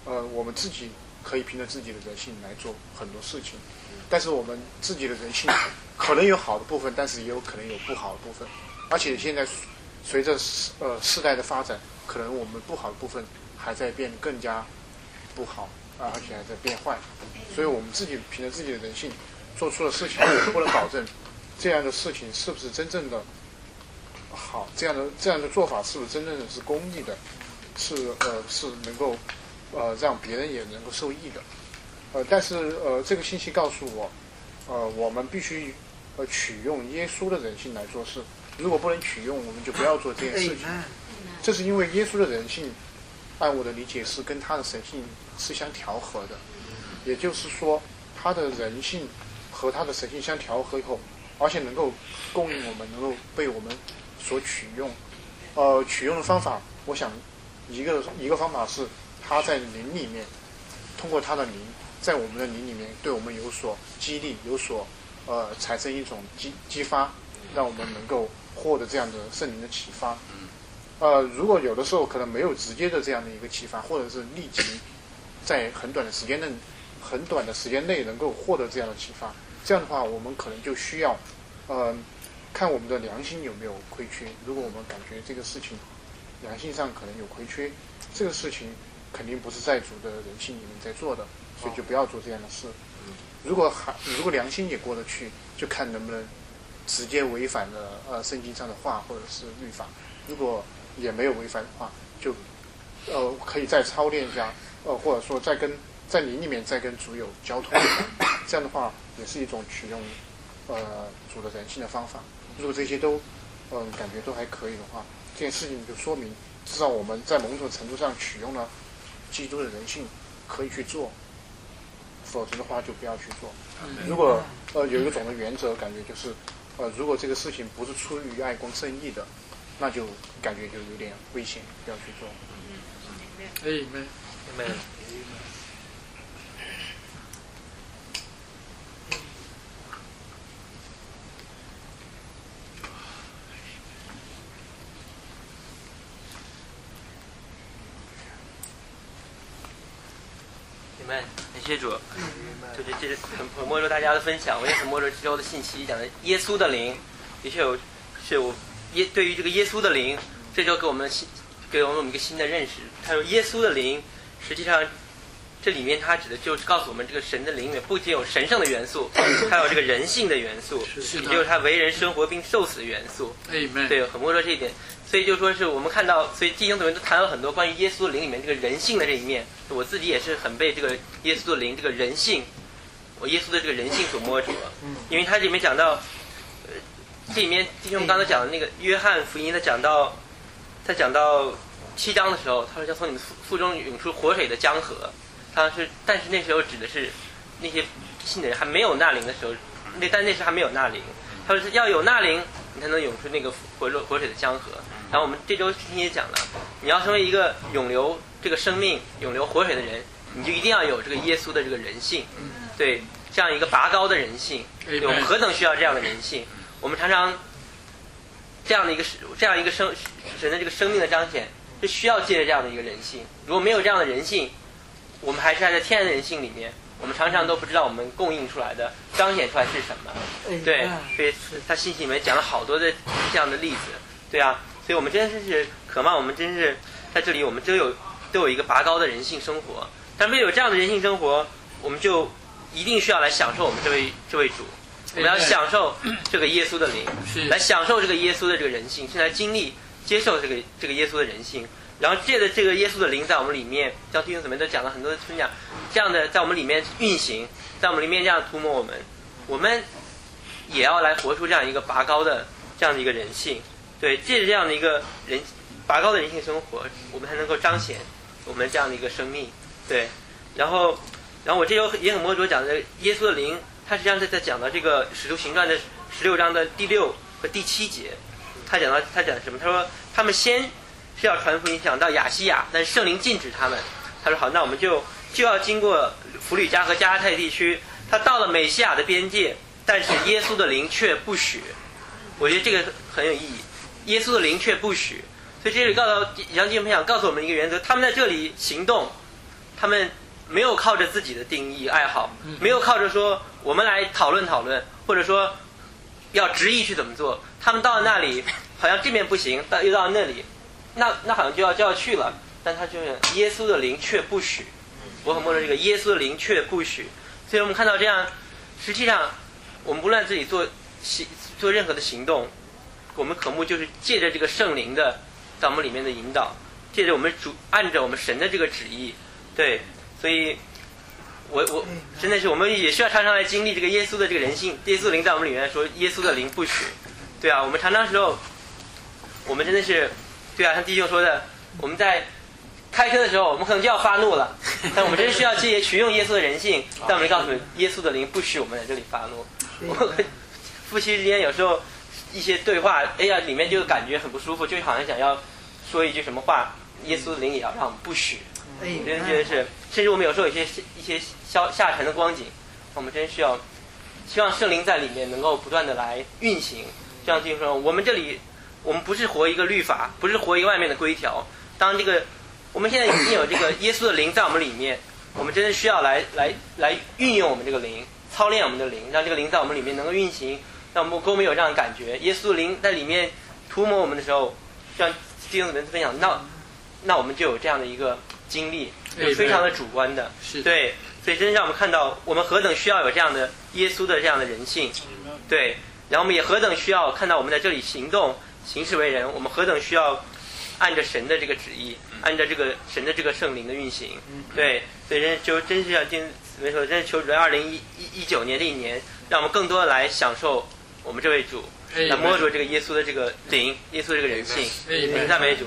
呃，我们自己可以凭着自己的人性来做很多事情，但是我们自己的人性可能有好的部分，但是也有可能有不好的部分，而且现在随着呃世代的发展，可能我们不好的部分还在变更加不好啊，而且还在变坏，所以我们自己凭着自己的人性做出的事情，我们不能保证这样的事情是不是真正的好，这样的这样的做法是不是真正的是公益的，是呃是能够呃让别人也能够受益的，呃但是呃这个信息告诉我，呃我们必须呃取用耶稣的人性来做事，如果不能取用，我们就不要做这件事情。这是因为耶稣的人性，按我的理解是跟他的神性是相调和的，也就是说他的人性和他的神性相调和以后，而且能够供应我们，能够被我们所取用。呃，取用的方法，我想一个一个方法是他在灵里面，通过他的灵，在我们的灵里面对我们有所激励，有所呃产生一种激激发，让我们能够获得这样的圣灵的启发。呃，如果有的时候可能没有直接的这样的一个启发，或者是立即在很短的时间内、很短的时间内能够获得这样的启发，这样的话，我们可能就需要，呃，看我们的良心有没有亏缺。如果我们感觉这个事情良心上可能有亏缺，这个事情肯定不是在主的人性里面在做的，所以就不要做这样的事。如果还如果良心也过得去，就看能不能直接违反了呃圣经上的话或者是律法。如果也没有违反的话，就呃可以再操练一下，呃或者说再跟在灵里面再跟主有交通一下，这样的话也是一种取用呃主的人性的方法。如果这些都嗯、呃、感觉都还可以的话，这件事情就说明至少我们在某种程度上取用了基督的人性，可以去做，否则的话就不要去做。如果呃有一种的原则，感觉就是呃如果这个事情不是出于爱光圣义的，那就感觉就有点危险，不要去做。 哎，没， 没。 你们，感谢主，就是这是很很摸着大家的分享，我也很摸着这周的信息讲的耶稣的灵，的确有是我。耶，对于这个耶稣的灵，这就给我们新给我们一个新的认识。他说耶稣的灵，实际上这里面他指的就是告诉我们，这个神的灵里面不仅有神圣的元素，还有这个人性的元素，也就是他为人生活并受死的元素。对，很摸着这一点。所以就说是我们看到，所以弟兄姊妹都谈了很多关于耶稣的灵里面这个人性的这一面。我自己也是很被这个耶稣的灵这个人性，我耶稣的这个人性所摸着，因为他里面讲到。这里面弟兄刚才讲的那个约翰福音，他讲到他讲到七章的时候，他说将从你们腹中涌出活水的江河。他是，但是那时候指的是那些信的人还没有纳灵的时候，那但那时还没有纳灵。他说是要有纳灵，你才能涌出那个活活水的江河。然后我们这周今天也讲了，你要成为一个涌流这个生命、涌流活水的人，你就一定要有这个耶稣的这个人性，对，这样一个拔高的人性。对，我们何等需要这样的人性！我们常常这样的一个这样一个生神的这个生命的彰显，是需要借着这样的一个人性。如果没有这样的人性，我们还是还在天然人性里面，我们常常都不知道我们供应出来的、彰显出来是什么。对，所以他信息里面讲了好多的这样的例子。对啊，所以我们真是渴望，我们真是在这里，我们都有都有一个拔高的人性生活。但为了有这样的人性生活，我们就一定需要来享受我们这位这位主。我们要享受这个耶稣的灵，来享受这个耶稣的这个人性，是来经历、接受这个这个耶稣的人性，然后借着这个耶稣的灵在我们里面，像弟兄姊妹都讲了很多的分享，这样的在我们里面运行，在我们里面这样涂抹我们，我们也要来活出这样一个拔高的这样的一个人性。对，借着这样的一个人拔高的人性生活，我们才能够彰显我们这样的一个生命。对，然后，然后我这周也很摸着讲的耶稣的灵。他实际上是在讲到这个《使徒行传》的十六章的第六和第七节，他讲到他讲什么？他说他们先是要传福音，讲到亚细亚，但是圣灵禁止他们。他说好，那我们就就要经过弗吕加和加拉太地区，他到了美西亚的边界，但是耶稣的灵却不许。我觉得这个很有意义，耶稣的灵却不许。所以这里告诉杨金分享告诉我们一个原则：他们在这里行动， 他们没有靠着自己的定义爱好，没有靠着说我们来讨论讨论，或者说要执意去怎么做，他们到了那里好像这边不行，到又到那里，那那好像就要就要去了，但他就是耶稣的灵却不许。我很默认这个耶稣的灵却不许，所以我们看到这样，实际上我们不论自己做行做任何的行动，我们渴慕就是借着这个圣灵的在我们里面的引导，借着我们主按着我们神的这个旨意，对，所以我我真的是我们也需要常常来经历这个耶稣的这个人性，耶稣灵在我们里面说耶稣的灵不许，对啊，我们常常时候我们真的是，对啊，像弟兄说的，我们在开车的时候我们可能就要发怒了，但我们真需要借取用耶稣的人性，但我们告诉你耶稣的灵不许我们在这里发怒。我夫妻之间有时候一些对话，哎呀，里面就感觉很不舒服，就好像想要说一句什么话，耶稣的灵也要让我们不许。我真觉得是，甚至我们有时候有一些一些消下沉的光景，我们真需要希望圣灵在里面能够不断的来运行。这样就是说，我们这里我们不是活一个律法，不是活一个外面的规条。当这个我们现在已经有这个耶稣的灵在我们里面，我们真的需要来来来运用我们这个灵，操练我们的灵，让这个灵在我们里面能够运行，让我们给我们有这样的感觉。耶稣的灵在里面涂抹我们的时候，像弟兄们分享，那那我们就有这样的一个经历，是非常的主观的，对，所以真让我们看到我们何等需要有这样的耶稣的这样的人性，对，然后我们也何等需要看到我们在这里行动行事为人，我们何等需要按着神的这个旨意，按照这个神的这个圣灵的运行，对，所以真就真是像今没说，真是求主在二零一一九年这一年，让我们更多的来享受我们这位主，来摸着这个耶稣的这个灵，耶稣这个人性，赞美主。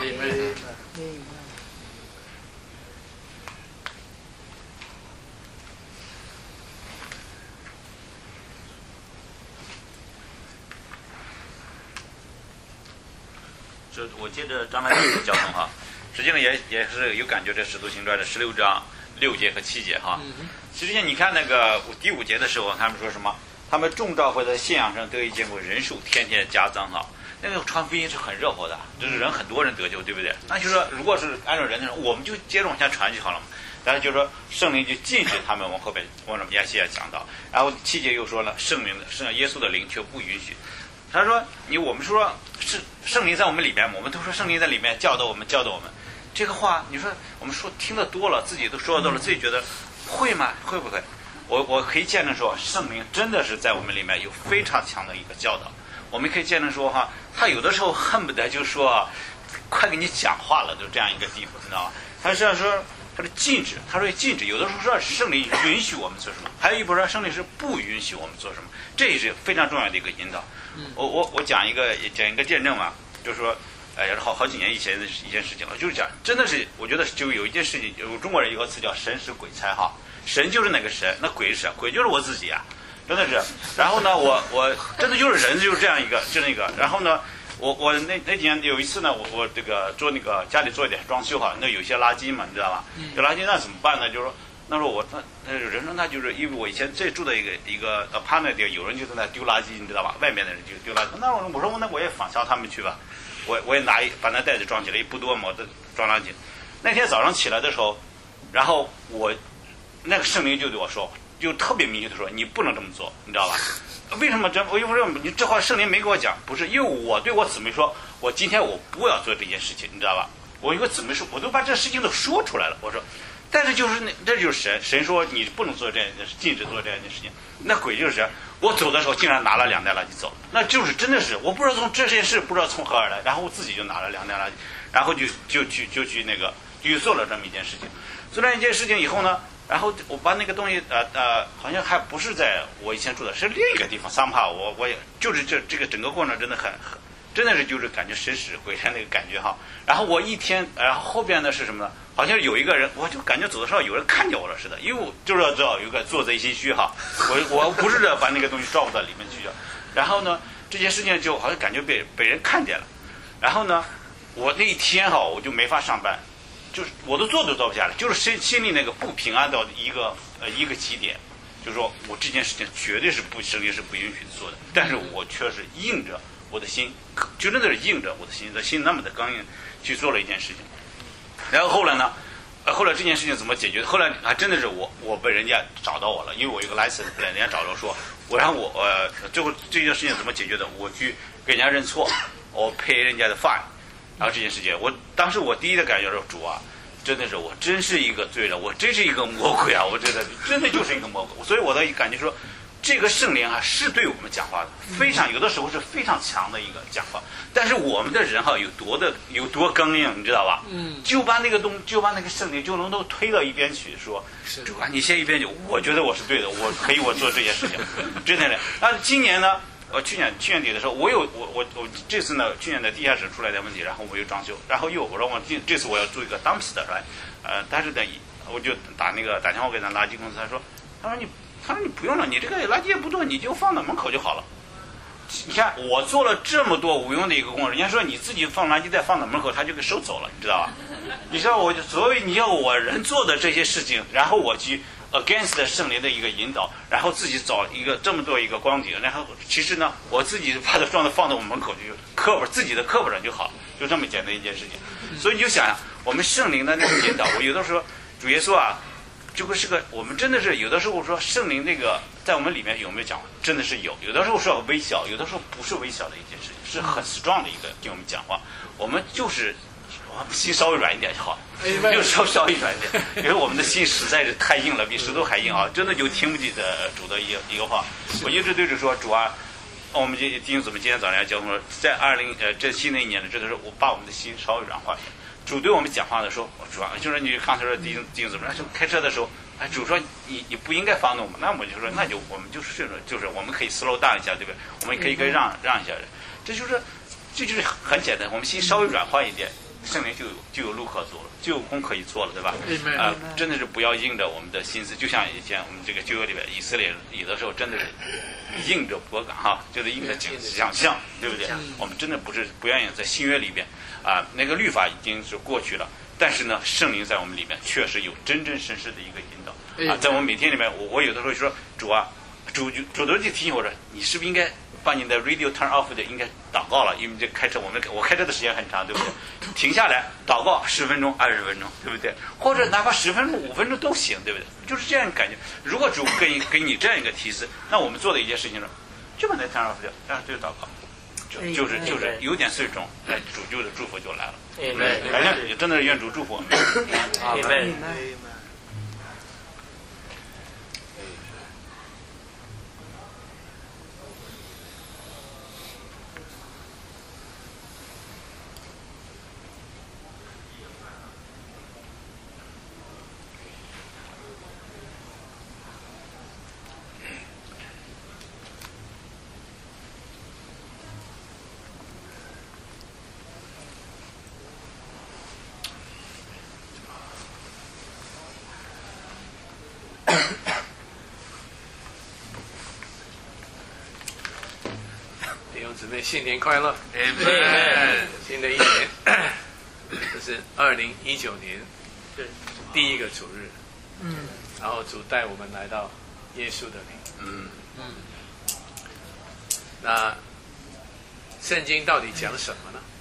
我接着张兰姐的交通哈，实际上也也是有感觉，这《使徒行传》的十六章六节和七节哈。实际上你看那个第五节的时候，他们说什么？他们众召会在信仰上得以坚固，人数天天加增哈。那个传福音是很热火的，就是人很多人得救，对不对？那就是说，如果是按照人的，我们就接着往下传就好了嘛。但是就是说，圣灵就禁止他们，我们后边我们亚细亚讲到，然后七节又说了，圣灵的圣耶稣的灵却不允许。他说：“你我们说是圣灵在我们里面，我们都说圣灵在里面教导我们，教导我们。这个话，你说我们说听得多了，自己都说得多了，自己觉得会吗？会不会？我我可以见证说，圣灵真的是在我们里面有非常强的一个教导。我们可以见证说哈，他有的时候恨不得就说，快给你讲话了，就这样一个地步，知道吗？他是要说他是禁止，他说禁止，有的时候说圣灵允许我们做什么，还有一部分说圣灵是不允许我们做什么，这也是非常重要的一个引导。”我我我讲一个讲一个见证嘛，就是说，哎、呃，也是好好几年以前的一件事情了，就是讲，真的是，我觉得就有一件事情，有中国人有个词叫神使鬼差哈，神就是那个神，那鬼是谁？鬼就是我自己啊，真的是。然后呢，我我真的就是人就是这样一个，就那个。然后呢，我我那那几年有一次呢，我我这个做那个家里做一点装修哈，那有些垃圾嘛，你知道吧？这垃圾那怎么办呢？就是说。那时候我那那人说那就是因为我以前最住的一个一个呃趴那地儿，有人就在那丢垃圾，你知道吧？外面的人就丢垃圾。那我我说那我也仿效他们去吧，我我也拿一把那袋子装起来，也不多嘛，我装垃圾。那天早上起来的时候，然后我那个圣灵就对我说，就特别明确的说，你不能这么做，你知道吧？为什么这？我又不是你这话圣灵没给我讲，不是因为我对我姊妹说，我今天我不要做这件事情，你知道吧？我有个姊妹说，我都把这事情都说出来了，我说。但是就是那，这就是神，神说你不能做这样的事，禁止做这样的事情。那鬼就是神，我走的时候竟然拿了两袋垃圾走，那就是真的是我不知道从这件事不知道从何而来，然后我自己就拿了两袋垃圾，然后就就去就去那个就做了这么一件事情。做了一件事情以后呢，然后我把那个东西呃呃，好像还不是在我以前住的，是另一个地方，桑帕，我我也就是这这个整个过程真的很很。真的是就是感觉神使鬼差那个感觉哈，然后我一天，然后后边呢是什么呢？好像有一个人，我就感觉走的时候有人看见我了似的，因为我就是要知道有一个做贼心虚哈，我我不是把那个东西照顾到里面去的，然后呢这件事情就好像感觉被被人看见了，然后呢我那一天哈我就没法上班，就是我都坐都坐不下来，就是心心里那个不平安到一个呃一个极点，就是说我这件事情绝对是不圣灵是不允许做的，但是我却是硬着。我的心就真的是硬着我的心，的心那么的刚硬去做了一件事情，然后后来呢， 呃，后来这件事情怎么解决？后来还真的是我我被人家找到我了，因为我有个 license， 人家找着说，我让我呃最后这件事情怎么解决的？我去给人家认错，我赔人家的 fine， 然后这件事情，我当时我第一的感觉是主啊，真的是我真是一个罪人，我真是一个魔鬼啊！我真的真的就是一个魔鬼，所以我的感觉说。这个圣灵啊，是对我们讲话的，非常有的时候是非常强的一个讲话。但是我们的人哈，有多的有多刚硬，你知道吧？嗯，就把那个东，就把那个圣灵就能都推到一边去，说主啊，你先一边去，我觉得我是对的，我可以我做这件事情，真的是。那今年呢？呃，去年去年底的时候，我有我我我这次呢，去年的地下室出来的问题，然后我又装修，然后又我说我这这次我要做一个 dumpster 来，呃，但是呢，我就打那个打电话给咱垃圾公司，他说，他说你。他说你不用了，你这个垃圾也不多，你就放到门口就好了。你看我做了这么多无用的一个工作，人家说你自己放垃圾袋放到门口，他就给收走了，你知道吧？你知道我就所以你要我人做的这些事情，然后我去 against 圣灵的一个引导，然后自己找一个这么多一个光景，然后其实呢，我自己把它放到放到我门口就课本自己的课本上就好了，就这么简单一件事情。所以你就想想，我们圣灵的那个引导，我有的时候主耶稣啊。这个是个，我们真的是有的时候说圣灵那个在我们里面有没有讲？真的是有，有的时候是微小，有的时候不是微小的一件事情，是很 strong 的一个给我们讲话。我们就是我们心稍微软一点就好了，就稍稍微软一点，因为我们的心实在是太硬了，比石头还硬啊！真的就听不进的主的一个一个话。我一直对着说主啊，我们这弟兄姊妹今天早上要交通说，在二零呃这新的一年的这个时候，我把我们的心稍微软化一点。主对我们讲话的时候，主啊，就是你刚才说弟兄弟兄姊妹，就开车的时候，哎，主说你你不应该发怒嘛，那我就说那就我们就是就是我们可以 slow down 一下，对不对？我们可以可以让让一下人，这就是这就是很简单，我们心稍微软化一点，圣灵就有就有路可做了，就有工可以做了，对吧？啊、呃，真的是不要硬着我们的心思，就像以前我们这个旧约里边，以色列有的时候真的是硬着脖杆哈，就是硬着想想象，对不对？我们真的不是不愿意在新约里边。啊，那个律法已经是过去了，但是呢，圣灵在我们里面确实有真真实实的一个引导啊，在我们每天里面，我我有的时候说主啊，主主都就提醒我说，你是不是应该把你的 radio turn off 的应该祷告了，因为这开车我们我开车的时间很长，对不对？停下来祷告十分钟、二十分钟，对不对？或者哪怕十分钟、五分钟都行，对不对？就是这样感觉。如果主给给你这样一个提示，那我们做的一件事情呢，就把它 turn off 掉，然后就祷告。就就是就是有点碎种，哎，主就的祝福就来了。反正也真的是愿主祝福我们。阿门。 姊妹新年快乐！新的一年，这是二零一九年第一个主日，嗯，然后主带我们来到耶稣的灵，嗯嗯。那圣经到底讲什么呢？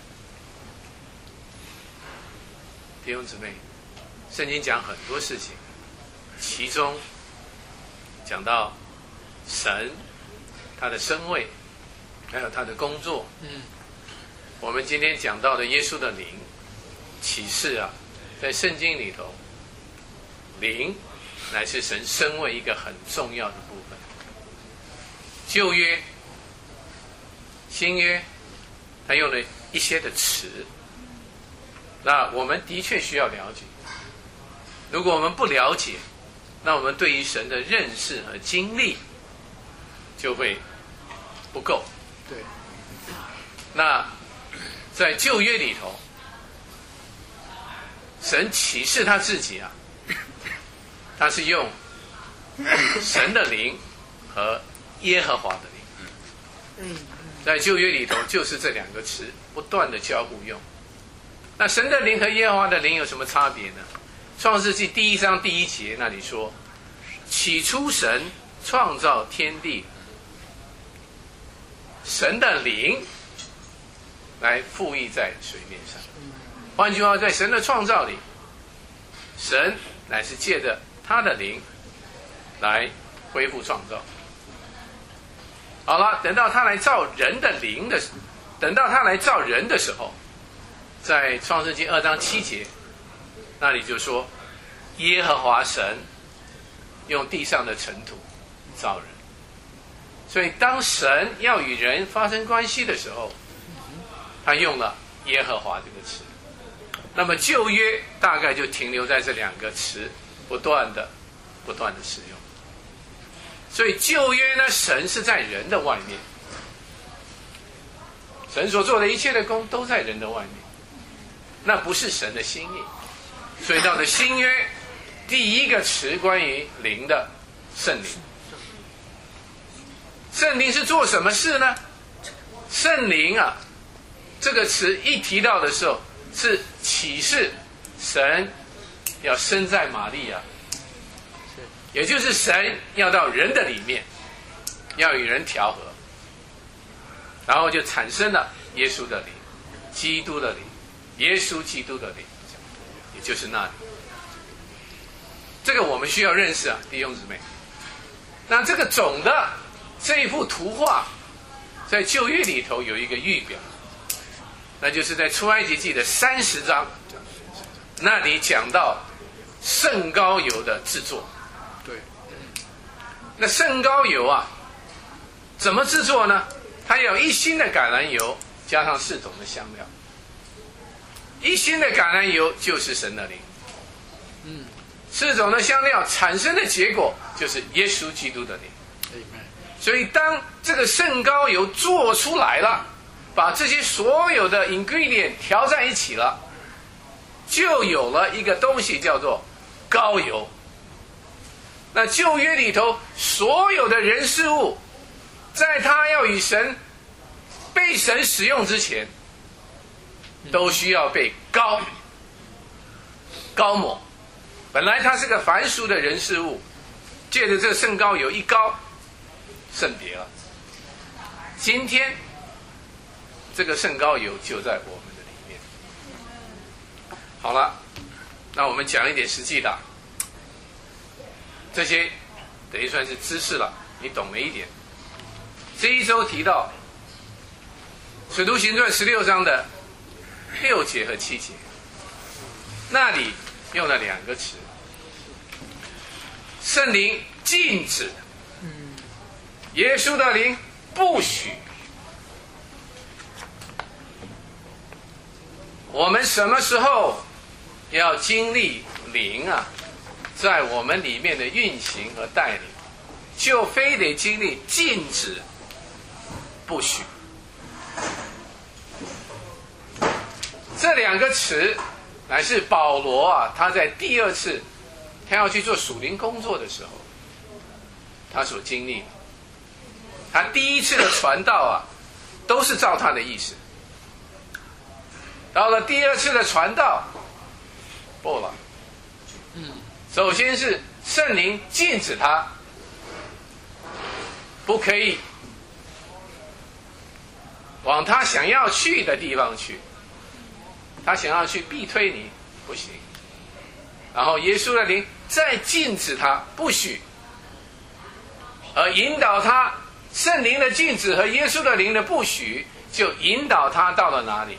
弟兄姊妹，圣经讲很多事情，其中讲到神他的身位。还有他的工作，嗯，我们今天讲到的耶稣的灵启示啊，在圣经里头，灵乃是神身为一个很重要的部分。旧约、新约，他用了一些的词，那我们的确需要了解。如果我们不了解，那我们对于神的认识和经历就会不够。对，那在旧约里头，神启示他自己啊，他是用神的灵和耶和华的灵。在旧约里头，就是这两个词不断的交互用。那神的灵和耶和华的灵有什么差别呢？创世纪第一章第一节那里说，起初神创造天地。神的灵来赋予在水面上，换句话，在神的创造里， 神乃是借着他的灵来恢复创造。好了，等到他来造人的灵的，等到他来造人的时候，在创世纪二章七节那里就说，耶和华神用地上的尘土造人。所以当神要与人发生关系的时候，他用了耶和华这个词。那么旧约大概就停留在这两个词不断的不断的使用。所以旧约呢，神是在人的外面，神所做的一切的工都在人的外面，那不是神的心意。所以到了新约，第一个词关于灵的圣灵，圣灵是做什么事呢？圣灵啊，这个词一提到的时候，是启示神要生在玛利亚，也就是神要到人的里面，要与人调和，然后就产生了耶稣的灵，基督的灵，耶稣基督的灵，也就是那里。这个我们需要认识啊，弟兄姊妹。那这个总的这一幅图画，在旧约里头有一个预表，那就是在出埃及记的三十章，那里讲到圣膏油的制作。 对， 那圣膏油啊，怎么制作呢？它有一斤的橄榄油加上四种的香料。一斤的橄榄油就是神的灵， 嗯， 四种的香料产生的结果就是耶稣基督的灵。所以当这个圣膏油做出来了，把这些所有的 ingredient 调在一起了，就有了一个东西叫做膏油。那旧约里头所有的人事物，在他要与神被神使用之前，都需要被膏膏抹。本来它是个凡俗的人事物，借着这个圣膏油一膏，圣别了。今天这个圣膏油就在我们的里面。好了，那我们讲一点实际的，这些等于算是知识了，你懂了一点。这一周提到使徒行传十六章的六节和七节，那里用了两个词，圣灵禁止，耶稣的灵不许。我们什么时候要经历灵啊在我们里面的运行和带领，就非得经历禁止不许。这两个词乃是保罗啊，他在第二次他要去做属灵工作的时候，他所经历的。他第一次的传道啊，都是照他的意思。到了第二次的传道，不了。 嗯， 首先是圣灵禁止他，不可以往他想要去的地方去。他想要去逼推你，不行。然后耶稣的灵再禁止他，不许，而引导他。圣灵的禁止和耶稣的灵的不许，就引导他到了哪里？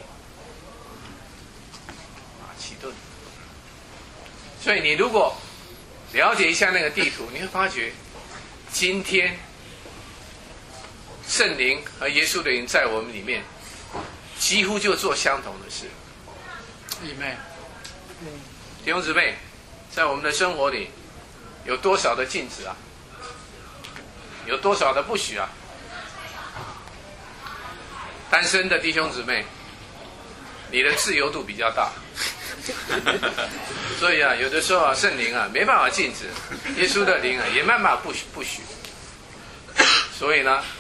马其顿。所以你如果了解一下那个地图，你会发觉，今天圣灵和耶稣的灵在我们里面，几乎就做相同的事。 弟妹， 弟兄姊妹，在我们的生活里，有多少的禁止啊？有多少的不许啊？单身的弟兄姊妹，你的自由度比较大，所以啊，有的时候啊，圣灵啊没办法禁止，耶稣的灵啊也没办法不许不许，所以呢，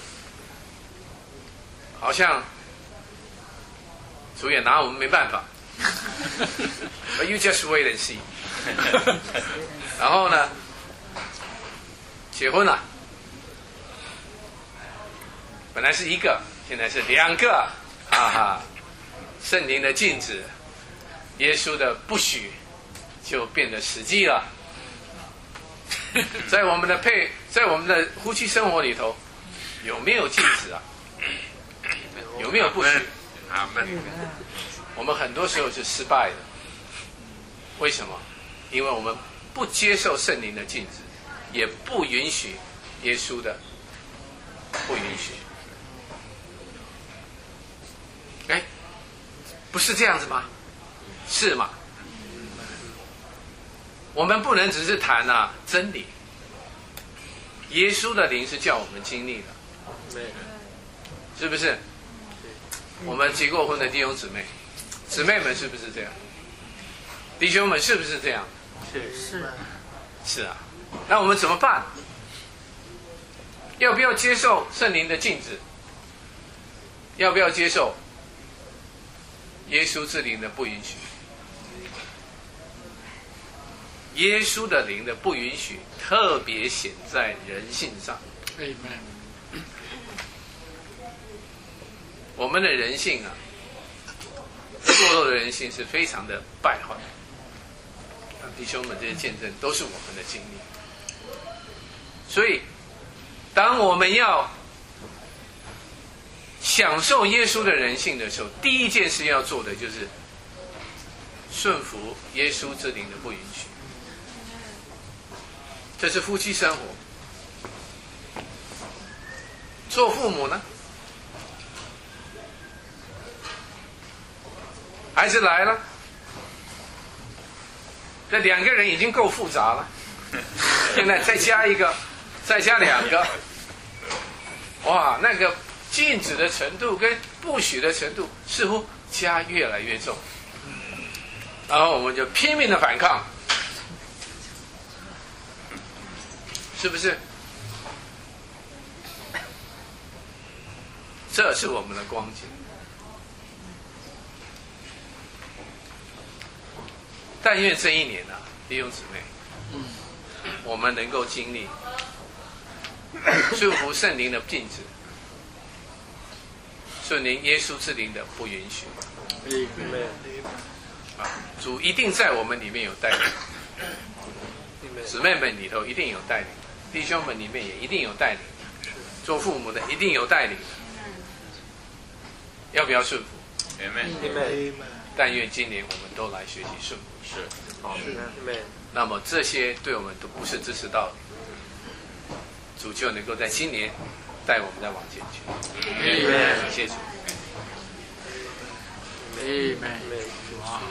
好像主也拿我们没办法。But you just wait and see 。然后呢，结婚了。本来是一个，现在是两个，哈哈！圣灵的禁止，耶稣的不许， 就变得实际了。在我们的配，在我们的夫妻生活里头，有没有禁止啊？有没有不许？ 阿门。 我们很多时候是失败的，为什么？因为我们不接受圣灵的禁止，也不允许耶稣的，不允许。哎，不是这样子吗？是吗？我们不能只是谈啊真理，耶稣的灵是叫我们经历的，是不是？我们结过婚的弟兄姊妹，姊妹们是不是这样？弟兄们是不是这样？ 是是是啊。那我们怎么办？要不要接受圣灵的禁止？要不要接受耶稣之灵的不允许？耶稣的灵的不允许，特别显在人性上。 Amen。 我们的人性啊，堕落的人性是非常的败坏。弟兄们，这些见证都是我们的经历。所以，当我们要享受耶稣的人性的时候，第一件事要做的就是顺服耶稣之灵的不允许。这是夫妻生活。做父母呢，孩子来了，这两个人已经够复杂了，现在再加一个，再加两个，哇，那个禁止的程度跟不许的程度似乎加越来越重，然后我们就拼命的反抗，是不是？这是我们的光景。但愿这一年啊，弟兄姊妹，我们能够经历顺服圣灵的禁止，顺灵耶稣之灵的不允许。啊，主一定在我们里面有带领，姊妹们里头一定有带领，弟兄们里面也一定有带领，做父母的一定有带领。要不要顺服？但愿今年我们都来学习顺服。是，好，那么这些对我们都不是知识道理，主就能够在今年带我们再往前去。感谢主。 Amen。哇。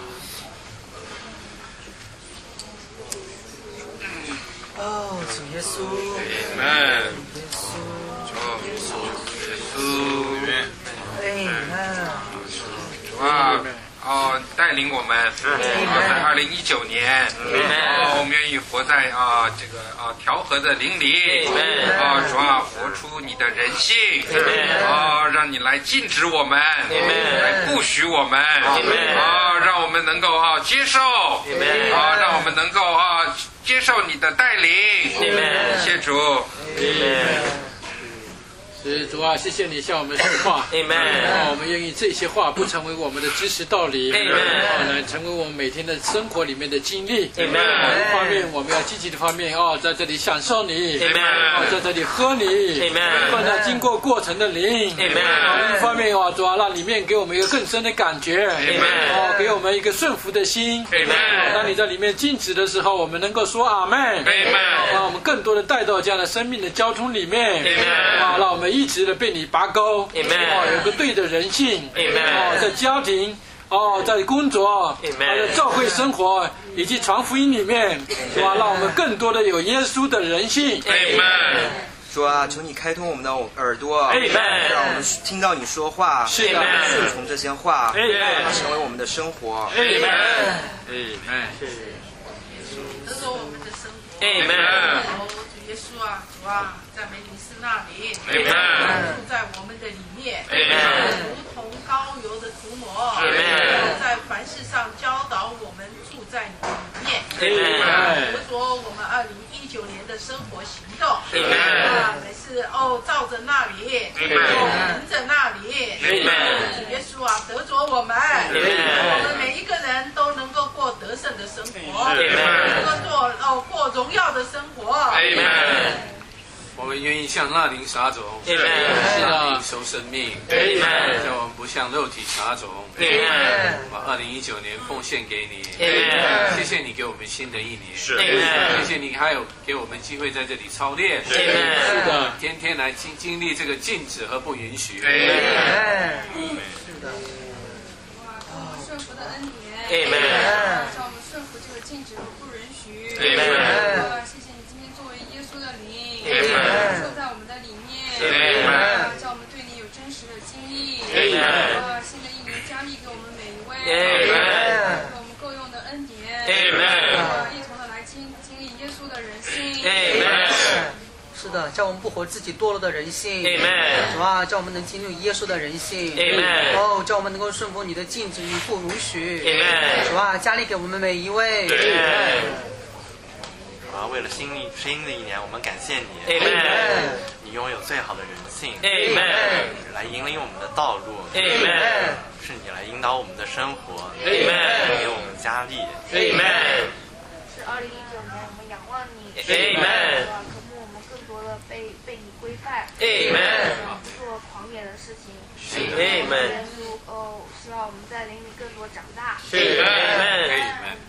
哦，主耶稣。 Amen。 耶稣。 主耶稣。 Amen。 哇。哦，带领我们啊，在二零一九年，哦，我们愿意活在啊这个啊调和的灵里，啊，主啊，活出你的人性，啊，让你来禁止我们，来不许我们，啊，让我们能够啊接受，啊，让我们能够啊接受你的带领，谢主。 是主啊，谢谢你向我们说话。Amen。我们愿意这些话不成为我们的知识道理，Amen。来成为我们每天的生活里面的经历。Amen。一方面我们要积极的方面哦，在这里享受你。Amen。在这里喝你。Amen。放在经过过程的灵。Amen。一方面哦，主啊，让里面给我们一个更深的感觉。Amen。哦，给我们一个顺服的心。Amen。当你在里面静止的时候，我们能够说阿门。Amen。把我们更多的带到这样的生命的交通里面。Amen。啊，让我们一直的被你拔钩，哦，有个对的人性，哦，在家庭，哦，在工作，在教会生活以及传福音里面，是吧？让我们更多的有耶稣的人性。 主啊，求你开通我们的耳朵，让我们听到你说话，是的，顺从这些话，让它成为我们的生活。 这是我们的生活。哦，主耶稣啊，主啊，赞美你是那里，住在我们的里面，如同膏油的涂抹，在凡事上教导我们，住在你的里面，得着我们二零一九年的生活行动。啊，每次哦，照着那里，哦，凭着那里，主耶稣啊，得着我们，我们每一个人都能够过得胜的生生活，能够做哦过荣耀的生活。 我们愿意向那灵撒种，那灵收生命，叫我们不向肉体撒种。把二零一九年奉献给你，谢谢你给我们新的一年，谢谢你还有给我们机会在这里操练，是的，天天来经经历这个禁止和不允许。是的。顺服的恩典，叫我们顺服这个禁止和不允许。谢谢你今天作为耶稣的灵，住在我们的里面，叫我们对你有真实的经历。新的一年加力给我们每一位，给我们够用的恩典，一同的来经经历耶稣的人性。 是的，叫我们不活自己堕落的人性，主啊，叫我们能进入耶稣的人性，哦，叫我们能够顺服你的禁止与不允许，主啊，加力给我们每一位。 主啊，为了新一新的一年，我们感谢你，你拥有最好的人性，来引领我们的道路，是你来引导我们的生活，给我们加力。 是二零一九年，我们仰望你，渴慕我们更多的被被你规范，做狂野的事情。耶稣，哦，希望我们在灵里更多长大。